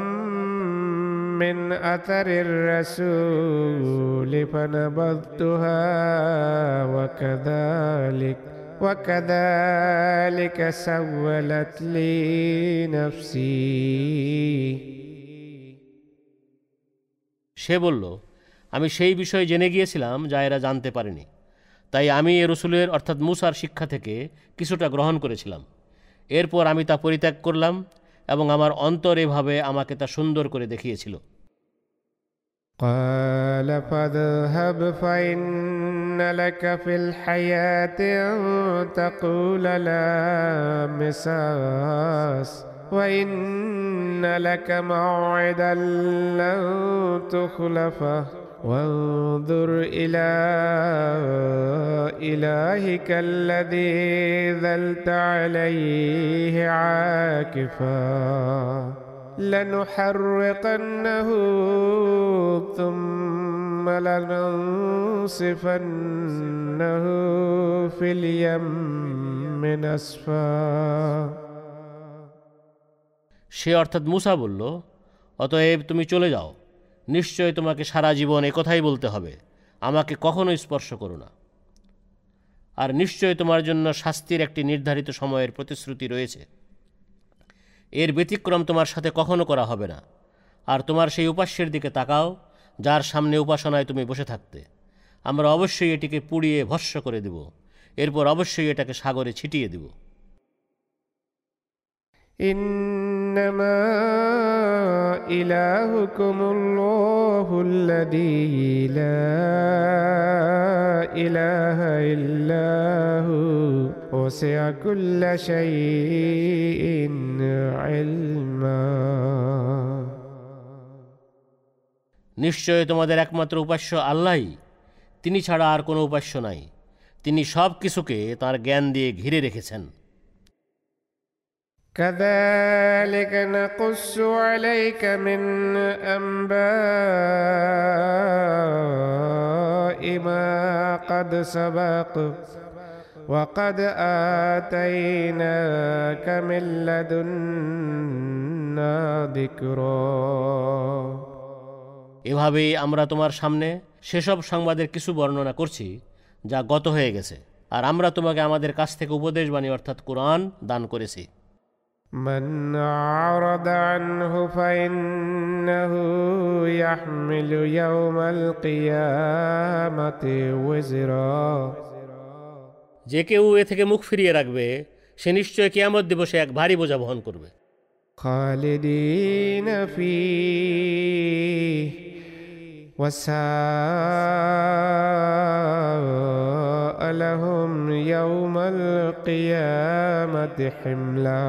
من أثر الرسول فنبذتها وكذلك وكذلك سولت لي نفسي সে বলল, আমি সেই বিষয়ে জেনে গিয়েছিলাম যা এরা জানতে পারেনি, তাই আমি এ রসুলের অর্থাৎ মুসার শিক্ষা থেকে কিছুটা গ্রহণ করেছিলাম। এরপর আমি তা পরিত্যাগ করলাম এবং আমার অন্তর এভাবে আমাকে তা সুন্দর করে দেখিয়েছিল। قال فاذهب فإن لك في الحياة أن تقول لا مساس وإن لك موعدا لن تخلفه وانظر إلى إلهك الذي ظلت عليه عاكفا لنحرقنه ثم لننصفنه في اليم نسفا সে অর্থাৎ মুসা বলল, অতএব তুমি চলে যাও, নিশ্চয় তোমাকে সারা জীবন একথাই বলতে হবে, আমাকে কখনো স্পর্শ করো না। আর নিশ্চয় তোমার জন্য শাস্তির একটি নির্ধারিত সময়ের প্রতিশ্রুতি রয়েছে, এর ব্যতিক্রম তোমার সাথে কখনো করা হবে না। আর তোমার সেই উপাস্যের দিকে তাকাও যার সামনে উপাসনায় তুমি বসে থাকতে। আমরা অবশ্যই এটিকে পুড়িয়ে ভস্ম করে দেব, এরপর অবশ্যই এটাকে সাগরে ছিটিয়ে দেব। إنما إلهكم الله الذي لا إله إلا هو وسع كل شيء علما নিশ্চয় তোমাদের একমাত্র উপাস্য আল্লাহই, তিনি ছাড়া আর কোনো উপাস্য নাই, তিনি সব কিছুকে তাঁর জ্ঞান দিয়ে ঘিরে রেখেছেন। كذلك نقص عليك من أنباء ما قد سبق وقد آتيناك من لدنا ذكرا এভাবেই আমরা তোমার সামনে সেসব সংবাদের কিছু বর্ণনা করছি যা গত হয়ে গেছে, আর আমরা তোমাকে আমাদের কাছ থেকে উপদেশবাণী অর্থাৎ কোরআন দান করেছি। من أعرض عنه فإنه يحمل يوم القيامة وزرا যে কেউ এ থেকে মুখ ফিরিয়ে রাখবে সে নিশ্চয় কিয়ামত দিবসে এক ভারী বোঝা বহন করবে। خالدين فيه وساء لهم يوم القيامة حملا।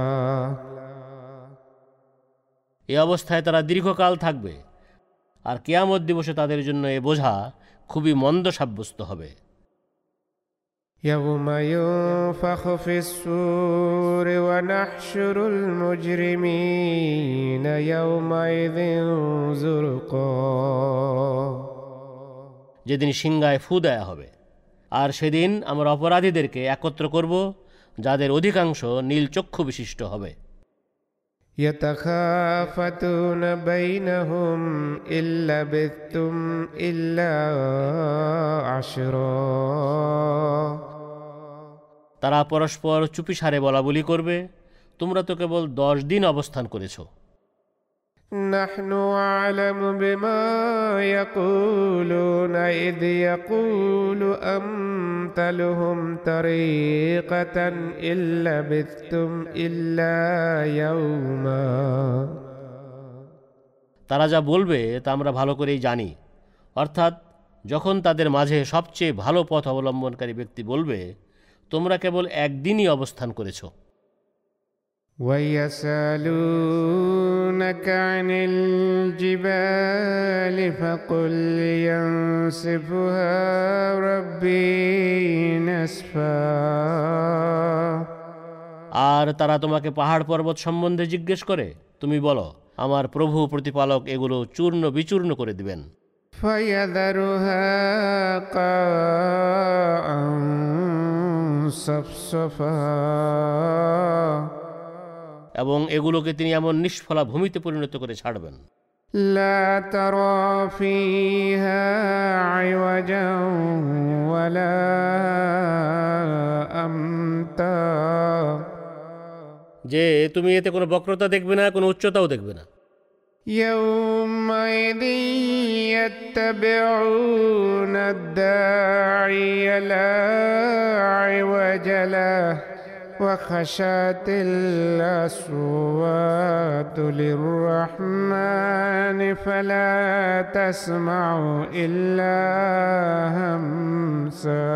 এই অবস্থায় তারা দীর্ঘকাল থাকবে, আর কিয়ামত দিবসে তাদের জন্য এ বোঝা খুবই মন্দ সাব্যস্ত হবে। يوم ينفخ في الصور ونحشر المجرمين يومئذ زرقا। যেদিন সিংহায় ফু দেয়া হবে, আর সেদিন আমরা অপরাধীদেরকে একত্র করব, যাদের অধিকাংশ নীল চক্ষু বিশিষ্ট হবে। يتخافتون بينهم إن لبثتم إلا عشرا। তারা পরস্পর চুপিসারে বলাবলি করবে, তোমরা তো কেবল দশ দিন অবস্থান করেছ। نحن أعلم بما يقولون إذ يقول أمثلهم طريقة إن لبثتم إلا يوما। তারা যা বলবে তা আমরা ভালো করেই জানি, অর্থাৎ যখন তাদের মাঝে সবচেয়ে ভালো পথ অবলম্বনকারী ব্যক্তি বলবে, তোমরা কেবল একদিনই অবস্থান করেছ। ويسألونك عن الجبال فقل ينسفها ربي نسفا। আর তারা তোমাকে পাহাড় পর্বত সম্বন্ধে জিজ্ঞেস করে, তুমি বলো, আমার প্রভু প্রতিপালক এগুলো চূর্ণ বিচূর্ণ করে দিবেন। فيذرها قاعا صفصفا। এবং এগুলোকে তিনি এমন নিষ্ফলা ভূমিতে পরিণত করে ছাড়বেন। لا ترى فيها عوجا ولا أمتا। যে তুমি এতে কোনো বক্রতা দেখবে না, কোনো উচ্চতাও দেখবে না। يومئذ يتبعون الداعي لا عوج له وخشت الأصوات للرحمن فلا تسمع إلا همسا।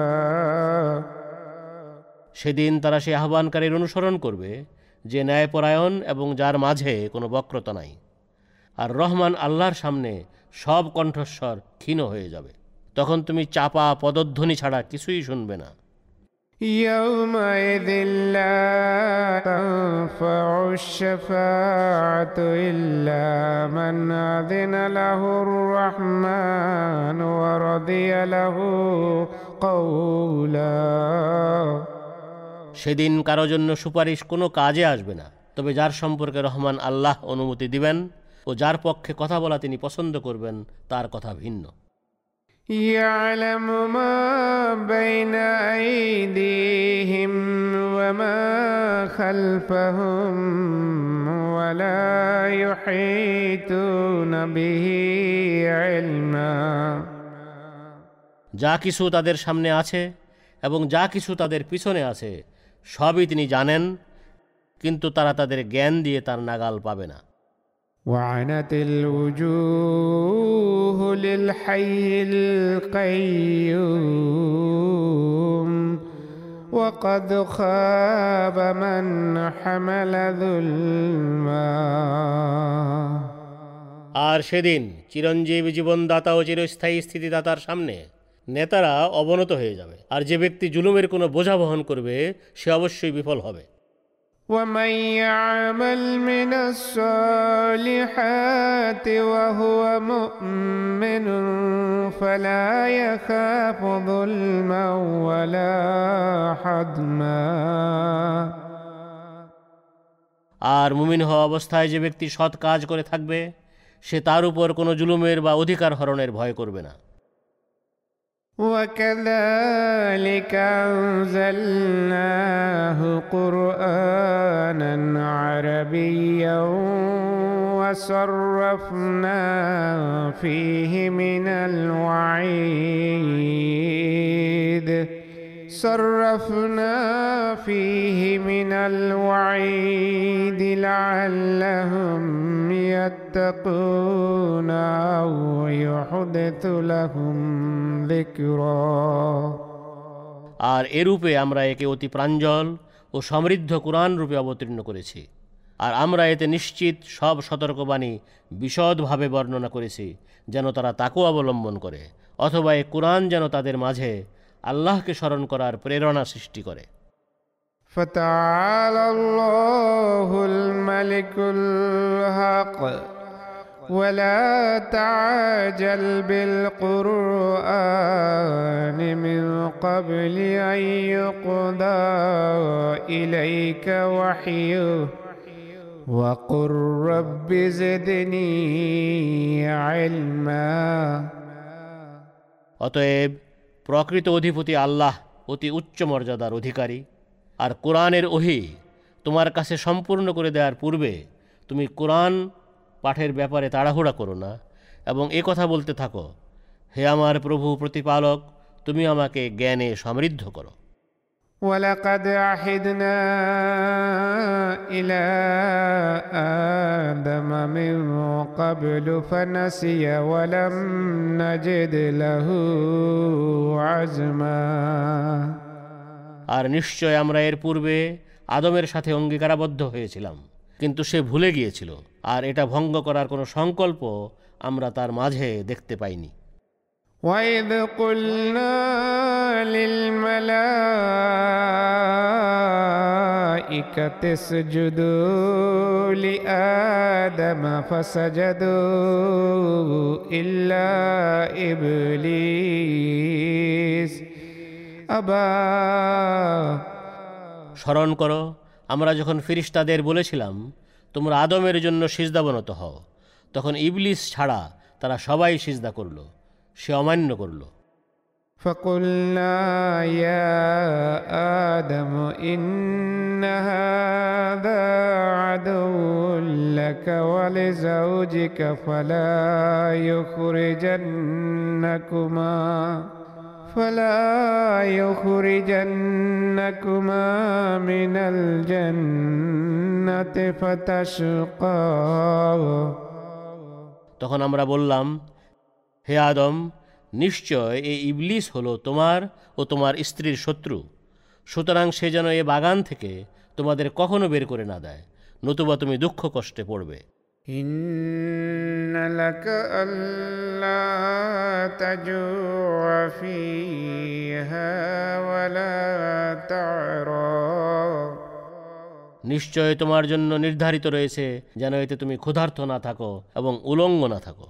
সেদিন তারা সেই আহ্বানকারীর অনুসরণ করবে, যে ন্যায়পরায়ণ এবং যার মাঝে কোনো বক্রতা নাই, আর রহমান আল্লাহর সামনে সব কণ্ঠস্বর ক্ষীণ হয়ে যাবে। তখন তুমি চাপা পদধ্বনি ছাড়া কিছুই শুনবে না। يومئذ لا تنفع الشفاعة إلا من أذن له الرحمن ورضي له قولا। সেদিন কারো জন্য সুপারিশ কোনো কাজে আসবে না, তবে যার সম্পর্কে রহমান আল্লাহ অনুমতি দিবেন ও যার পক্ষে কথা বলা তিনি পছন্দ করবেন, তার কথা ভিন্ন। يعلم ما بين أيديهم وما خلفهم ولا يحيطون به علما। যা কিছু তাদের সামনে আছে এবং যা কিছু তাদের পিছনে আছে সবই তিনি জানেন, কিন্তু তারা তাদের জ্ঞান দিয়ে তার নাগাল পাবে না। وعنت الوجوه للحي القيوم وقد خاب من حمل ظلما। আর সেদিন চিরঞ্জীবী জীবনদাতা ও চিরস্থায়ী স্থিতিদাতার সামনে নেতারা অবনত হয়ে যাবে, আর যে ব্যক্তি জুলুমের কোনো বোঝা বহন করবে সে অবশ্যই বিফল হবে। ومن يعمل من الصالحات وهو مؤمن فلا يخاف ظلما ولا حظما। আর মুমিন হওয়া অবস্থায় যে ব্যক্তি সৎ কাজ করে থাকবে সে তার উপর কোনো জুলুমের বা অধিকার হরণের ভয় করবে না। وكذلك أنزلناه قرآنا عربيا وصرفنا فيه من الوعيد صرفنا فيه من الوعيد لعلهم يتقون أو يحدث لهم ذكرا। আর এরূপে আমরা একে অতি প্রাঞ্জল ও সমৃদ্ধ কুরআন রূপে অবতীর্ণ করেছি। আর আমরা এতে নিশ্চিত সব সতর্কবাণী বিশদভাবে বর্ণনা করেছি, যেন তারা তাকওয়া অবলম্বন করে, অথবা এই কুরআন যেন তাদের মাঝে আল্লাহকে স্মরণ করার প্রেরণা সৃষ্টি করে। فتعالى الله الملك الحق ولا تعجل بالقرآن من قبل أن يقضى إليك وحيه وقل رب زدني علما। অতএব প্রকৃত অধিপতি আল্লাহ অতি উচ্চ মর্যাদার অধিকারী। আর কোরআনের ওহী তোমার কাছে সম্পূর্ণ করে দেওয়ার পূর্বে তুমি কোরআন পাঠের ব্যাপারে তাড়াহুড়া করো না, এবং এ কথা বলতে থাকো, হে আমার প্রভু প্রতিপালক, তুমি আমাকে জ্ঞানে সমৃদ্ধ করো। ولقد عهدنا إلى آدم من قبل فنسي ولم نجد له عزما। আর নিশ্চয় আমরা এর পূর্বে আদমের সাথে অঙ্গীকারাবদ্ধ হয়েছিলাম, কিন্তু সে ভুলে গিয়েছিল, আর এটা ভঙ্গ করার কোনো সংকল্প আমরা তার মাঝে দেখতে পাইনি। وَإِذْ قُلْنَا لِلْمَلَائِكَةِ اسْجُدُوا لِآدَمَ فَسَجَدُوا إِلَّا إِبْلِيسَ أَبَى। স্মরণ করো, আমরা যখন ফিরিস্তাদের বলেছিলাম তোমরা আদমের জন্য সিজদাবনত হও, তখন ইবলিস ছাড়া তারা সবাই সিজদা করল, সে অমান্য করল। فقلنا يا آدم إن هذا عدو لك ولزوجك فلا يخرجنكما فلا يخرجنكما من الجنة فتشقى। তখন আমরা বললাম, হে আদম, নিশ্চয় এই ইবলিস হলো তোমার ও তোমার স্ত্রীর শত্রু, সুতরাং সে যেন এ বাগান থেকে তোমাদের কখনো বের করে না দেয়, নতুবা তুমি দুঃখ কষ্টে পড়বে। ইন্না লাকা আল্লা তাজুআ ফীহা ওয়ালা তা'রা। নিশ্চয় তোমার জন্য নির্ধারিত রয়েছে যেন এতে তুমি ক্ষুধার্ত না থাকো এবং উলঙ্গ না থাকো।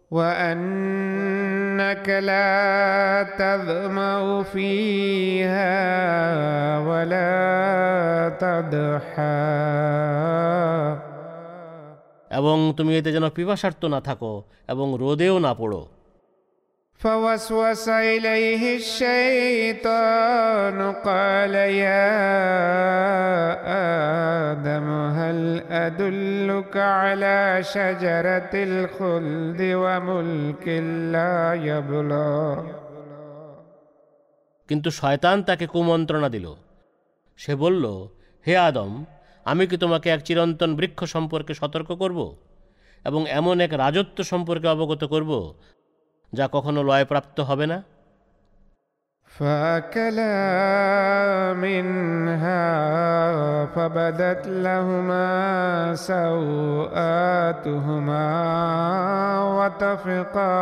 وأنك لا تظمأ فيها ولا تضحى। এবং তুমি এতে যেন পিপাসার্ত না থাকো এবং রোদেও না পড়ো। فوسوس إليه الشيطان قال يا آدم هل أدلك على شجرة الخلد وملك لا يبلى। কিন্তু শয়তান তাকে কুমন্ত্রণা দিল। সে বলল, হে আদম, আমি কি তোমাকে এক চিরন্তন বৃক্ষ সম্পর্কে সতর্ক করব এবং এমন এক রাজত্ব সম্পর্কে অবগত করব যা কখনো লয়প্রাপ্ত হবে না। فأكلا منها فبدت لهما سوآتهما وطفقا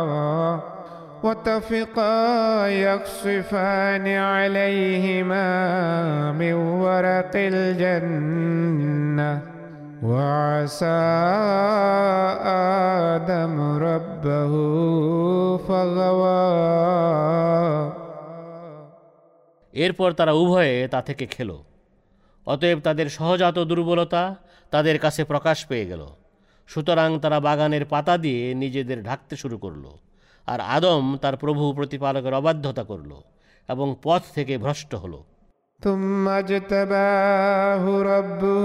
وطفقا يخصفان عليهما من ورق الجنة وعصى آدم ربه فغوى। এরপর তারা উভয়ে তা থেকে খেল। অতএব তাদের সহজাত দুর্বলতা তাদের কাছে প্রকাশ পেয়ে গেল, সুতরাং তারা বাগানের পাতা দিয়ে নিজেদের ঢাকতে শুরু করল। আর আদম তার প্রভু প্রতিপালকের অবাধ্যতা করল এবং পথ থেকে ভ্রষ্ট হল। ثم اجتباه ربه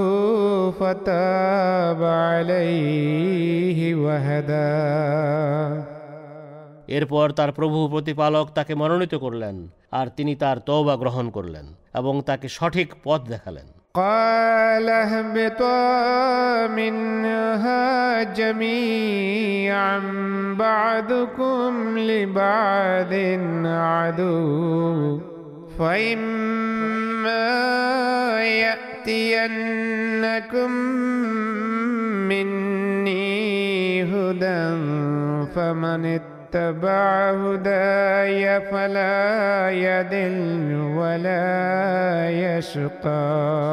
فتاب عليه وهدى এরপর তার প্রভু প্রতিপালক তাকে মনোনীত করলেন আর তিনি তার তওবা গ্রহণ করলেন এবং তাকে সঠিক পথ দেখালেন। قال اهبطا منها جميعا بعضكم لبعض عدو فإما يأتينكم مني هدى فمن اتبع هداي فلا يضل ولا يشقى।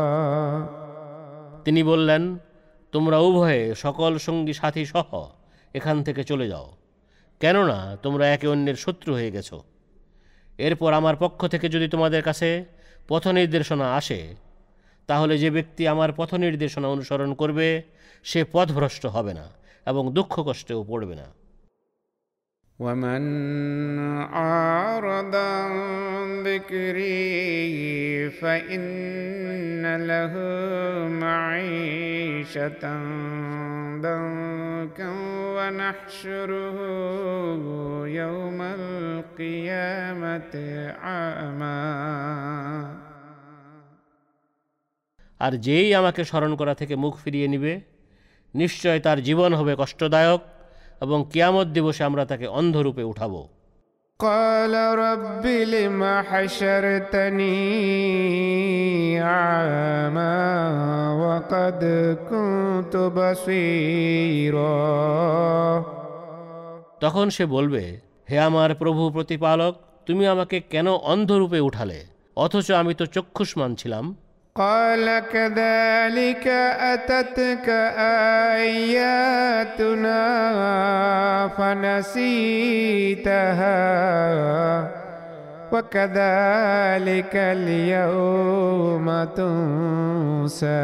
তিনি বললেন, তোমরা উভয়ে সকল সঙ্গী সাথী সহ এখান থেকে চলে যাও, কেননা তোমরা একে অন্যের শত্রু হয়ে গেছো। এরপর আমার পক্ষ থেকে যদি তোমাদের কাছে পথ নির্দেশনা আসে, তাহলে যে ব্যক্তি আমার পথ নির্দেশনা অনুসরণ করবে সে পথভ্রষ্ট হবে না এবং দুঃখ কষ্টেও পড়বে না। ومن أعرض عن ذكري فإن له معيشة ضنكا ونحشره يوم القيامة أعمى। আর যেই আমাকে স্মরণ করা থেকে মুখ ফিরিয়ে নিবে, নিশ্চয় তার জীবন হবে কষ্টদায়ক এবং কিয়ামত দিবসে আমরা তাকে অন্ধরূপে উঠাবো। قال رب لم حشرتني أعمى وقد كنت بصيرا। তখন সে বলবে, হে আমার প্রভু প্রতিপালক, তুমি আমাকে কেন অন্ধরূপে উঠালে, অথচ আমি তো চক্ষুষ্মান ছিলাম। قال كذلك أتتك آياتنا فنسيتها وكذلك اليوم تنسى।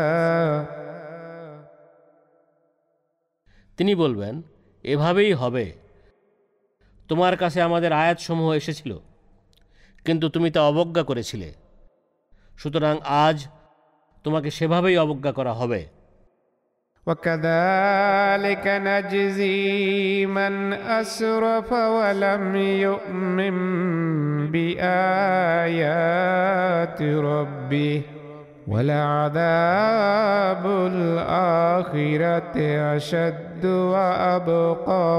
তিনি বলবেন, এভাবেই হবে। তোমার কাছে আমাদের আয়াতসমূহ এসেছিল, কিন্তু তুমি তা অবজ্ঞা করেছিলে, সুতরাং আজ তোমাকে সেভাবেই অবজ্ঞা করা হবে। وكذلك نجزي من أسرف ولم يؤمن بآيات ربه ولعذاب الآخرة أشد وأبقى।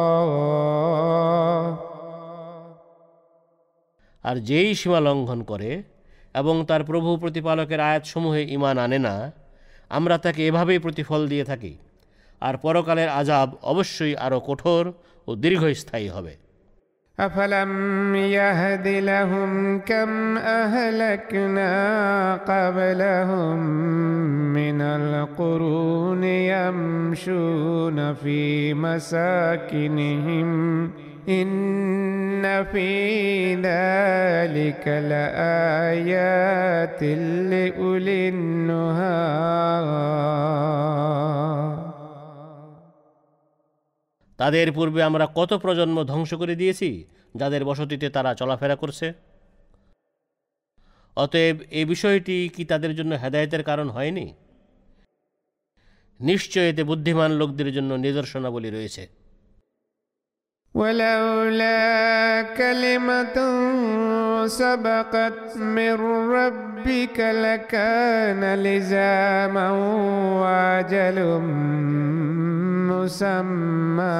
আর যেই সীমা লঙ্ঘন করে এবং তার প্রভু প্রতিপালকের আয়াতসমূহে ঈমান আনে না, আমরা তাকে এভাবেই প্রতিফল দিয়ে থাকি, আর পরকালের আযাব অবশ্যই আরও কঠোর ও দীর্ঘস্থায়ী হবে। أفلم يهد لهم كم أهلكنا قبلهم من القرون يمشون في مساكنهم إن في ذلك لآيات لأولي النهى। তাদের পূর্বে আমরা কত প্রজন্ম ধ্বংস করে দিয়েছি যাদের বসতিতে তারা চলাফেরা করছে। অতএব এই বিষয়টি কি তাদের জন্য হেদায়েতের কারণ হয়নি? নিশ্চয় এতে বুদ্ধিমান লোকদের জন্য নিদর্শনাবলী রয়েছে। ولولا كلمة سبقت من ربك لكان لزاما وأجل مسمى।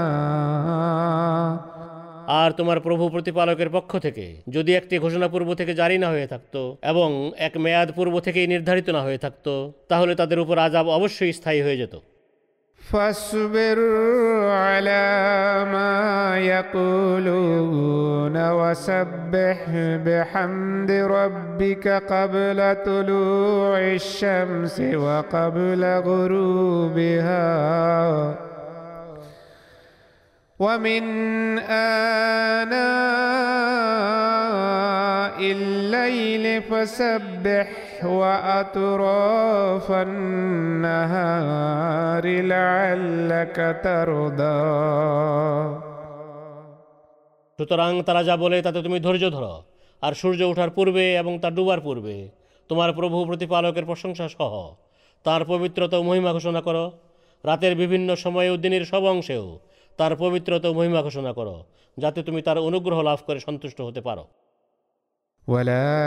আর তোমার প্রভু প্রতিপালকের পক্ষ থেকে যদি একটি ঘোষণা পূর্ব থেকে জারি না হয়ে থাকতো এবং এক মেয়াদ পূর্ব থেকেই নির্ধারিত না হয়ে থাকতো, তাহলে তাদের উপর আযাব অবশ্যই স্থায়ী হয়ে যেত। فاصبر على ما يقولون وسبح بحمد ربك قبل طلوع الشمس وقبل غروبها ومن آناء الليل فسبح وأطراف النهار لعلك ترضى। সুতরাং তারা যা বলে তাতে তুমি ধৈর্য ধরো, আর সূর্য ওঠার পূর্বে এবং তা ডুবার পূর্বে তোমার প্রভু প্রতিপালকের প্রশংসা সহ তার পবিত্রতা ও মহিমা ঘোষণা করো। রাতের বিভিন্ন সময়ে ও দিনের সব অংশেও তার পবিত্রতা ও মহিমা ঘোষণা করো, যাতে তুমি তার অনুগ্রহ লাভ করে সন্তুষ্ট হতে পারো। ولا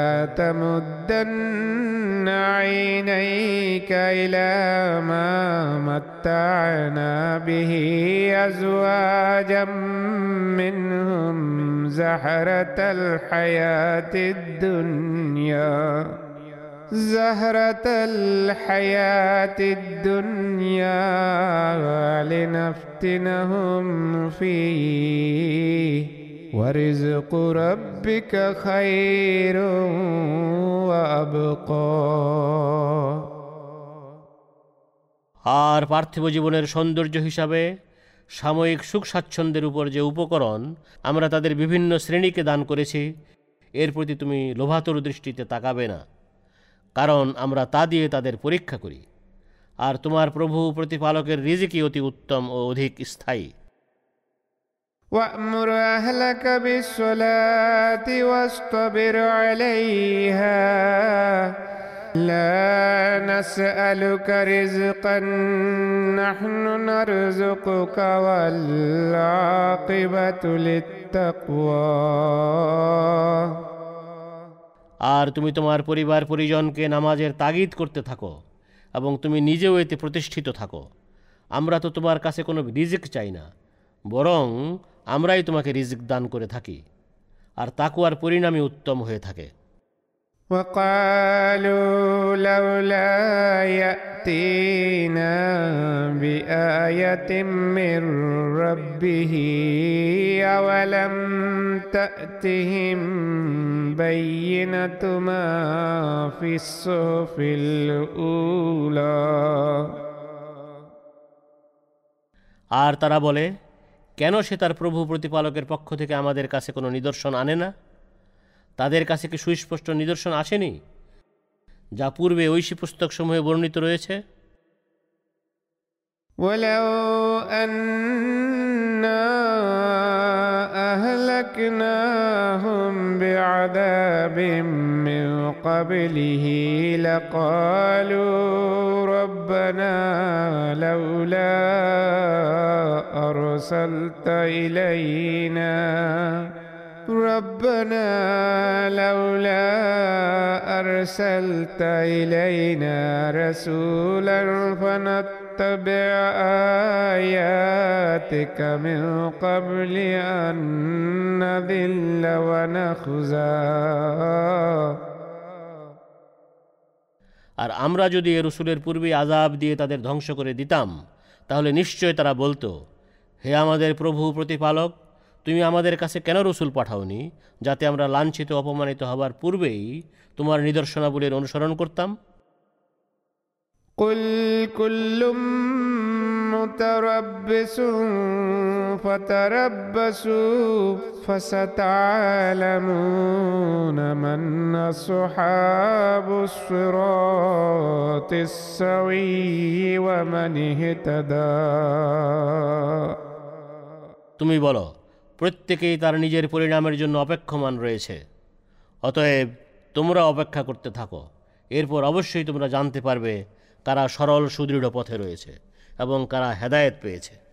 تمدن عينيك إلى ما متعنا به أزواجا منهم زهرة الحياة الدنيا زهرة الحياة الدنيا لنفتنهم فيه ورزق ربك خير وأبقى। আর পার্থিব জীবনের সৌন্দর্য হিসাবে সাময়িক সুখ স্বাচ্ছন্দ্যের উপর যে উপকরণ আমরা তাদের বিভিন্ন শ্রেণীকে দান করেছি, এর প্রতি তুমি লোভাতুর দৃষ্টিতে তাকাবে না, কারণ আমরা তা দিয়ে তাদের পরীক্ষা করি। আর তোমার প্রভু প্রতিপালকের রিজিকই অতি উত্তম ও অধিক স্থায়ী। وأمر أهلك بالصلاة واصطبر عليها لا نسألك رزقا نحن نرزقك والعاقبة للتقوى। আর তুমি তোমার পরিবার পরিজনকে নামাজের তাগিদ করতে থাকো এবং তুমি নিজেও এতে প্রতিষ্ঠিত থাকো। আমরা তো তোমার কাছে কোনো রিজিক চাই না, বরং আমরাই তোমাকে রিজিক দান করে থাকি, আর তাকওয়ার পরিণামই উত্তম হয়ে থাকে। وقالوا لولا يأتينا بآية من ربه أولم تأتهم بينة ما في الصحف الأولى। আর তারা বলে, কেন সে তার প্রভু প্রতিপালকের পক্ষ থেকে আমাদের কাছে কোনো নিদর্শন আনে না? তাদের কাছে কি সুস্পষ্ট নিদর্শন আসেনি যা পূর্বে ঐশী পুস্তকসমূহে বর্ণিত রয়েছে? ولو أنا أهلكناهم بعذاب من قبله لقالوا ربنا لولا أرسلت إلينا ربنا لولا أرسلت إلينا رسولا فنتبع آياتك من قبل أن نذل ونخزى। আর আমরা যদি এ রসুলের পূর্বে আযাব দিয়ে তাদের ধ্বংস করে দিতাম, তাহলে নিশ্চয় তারা বলতো, হে আমাদের প্রভু প্রতিপালক, তুমি আমাদের কাছে কেন রসুল পাঠাওনি, যাতে আমরা লাঞ্ছিত অপমানিত হবার পূর্বেই তোমার নিদর্শনাবলীর অনুসরণ করতাম। কুল কুল্লুম মুতারাব্বিসুন ফাতারাব্বাসু ফাসাতা'লামুনা মান আসহাবুস সিরাতিস সাওয়্যি ওয়া মান ইহতাদা। তুমি বলো, প্রত্যেকেই তার নিজের পরিণামের জন্য অপেক্ষমান রয়েছে, অতএব তোমরা অপেক্ষা করতে থাকো। এরপর অবশ্যই তোমরা জানতে পারবে কারা সরল সুদৃঢ় পথে রয়েছে এবং কারা হেদায়েত পেয়েছে।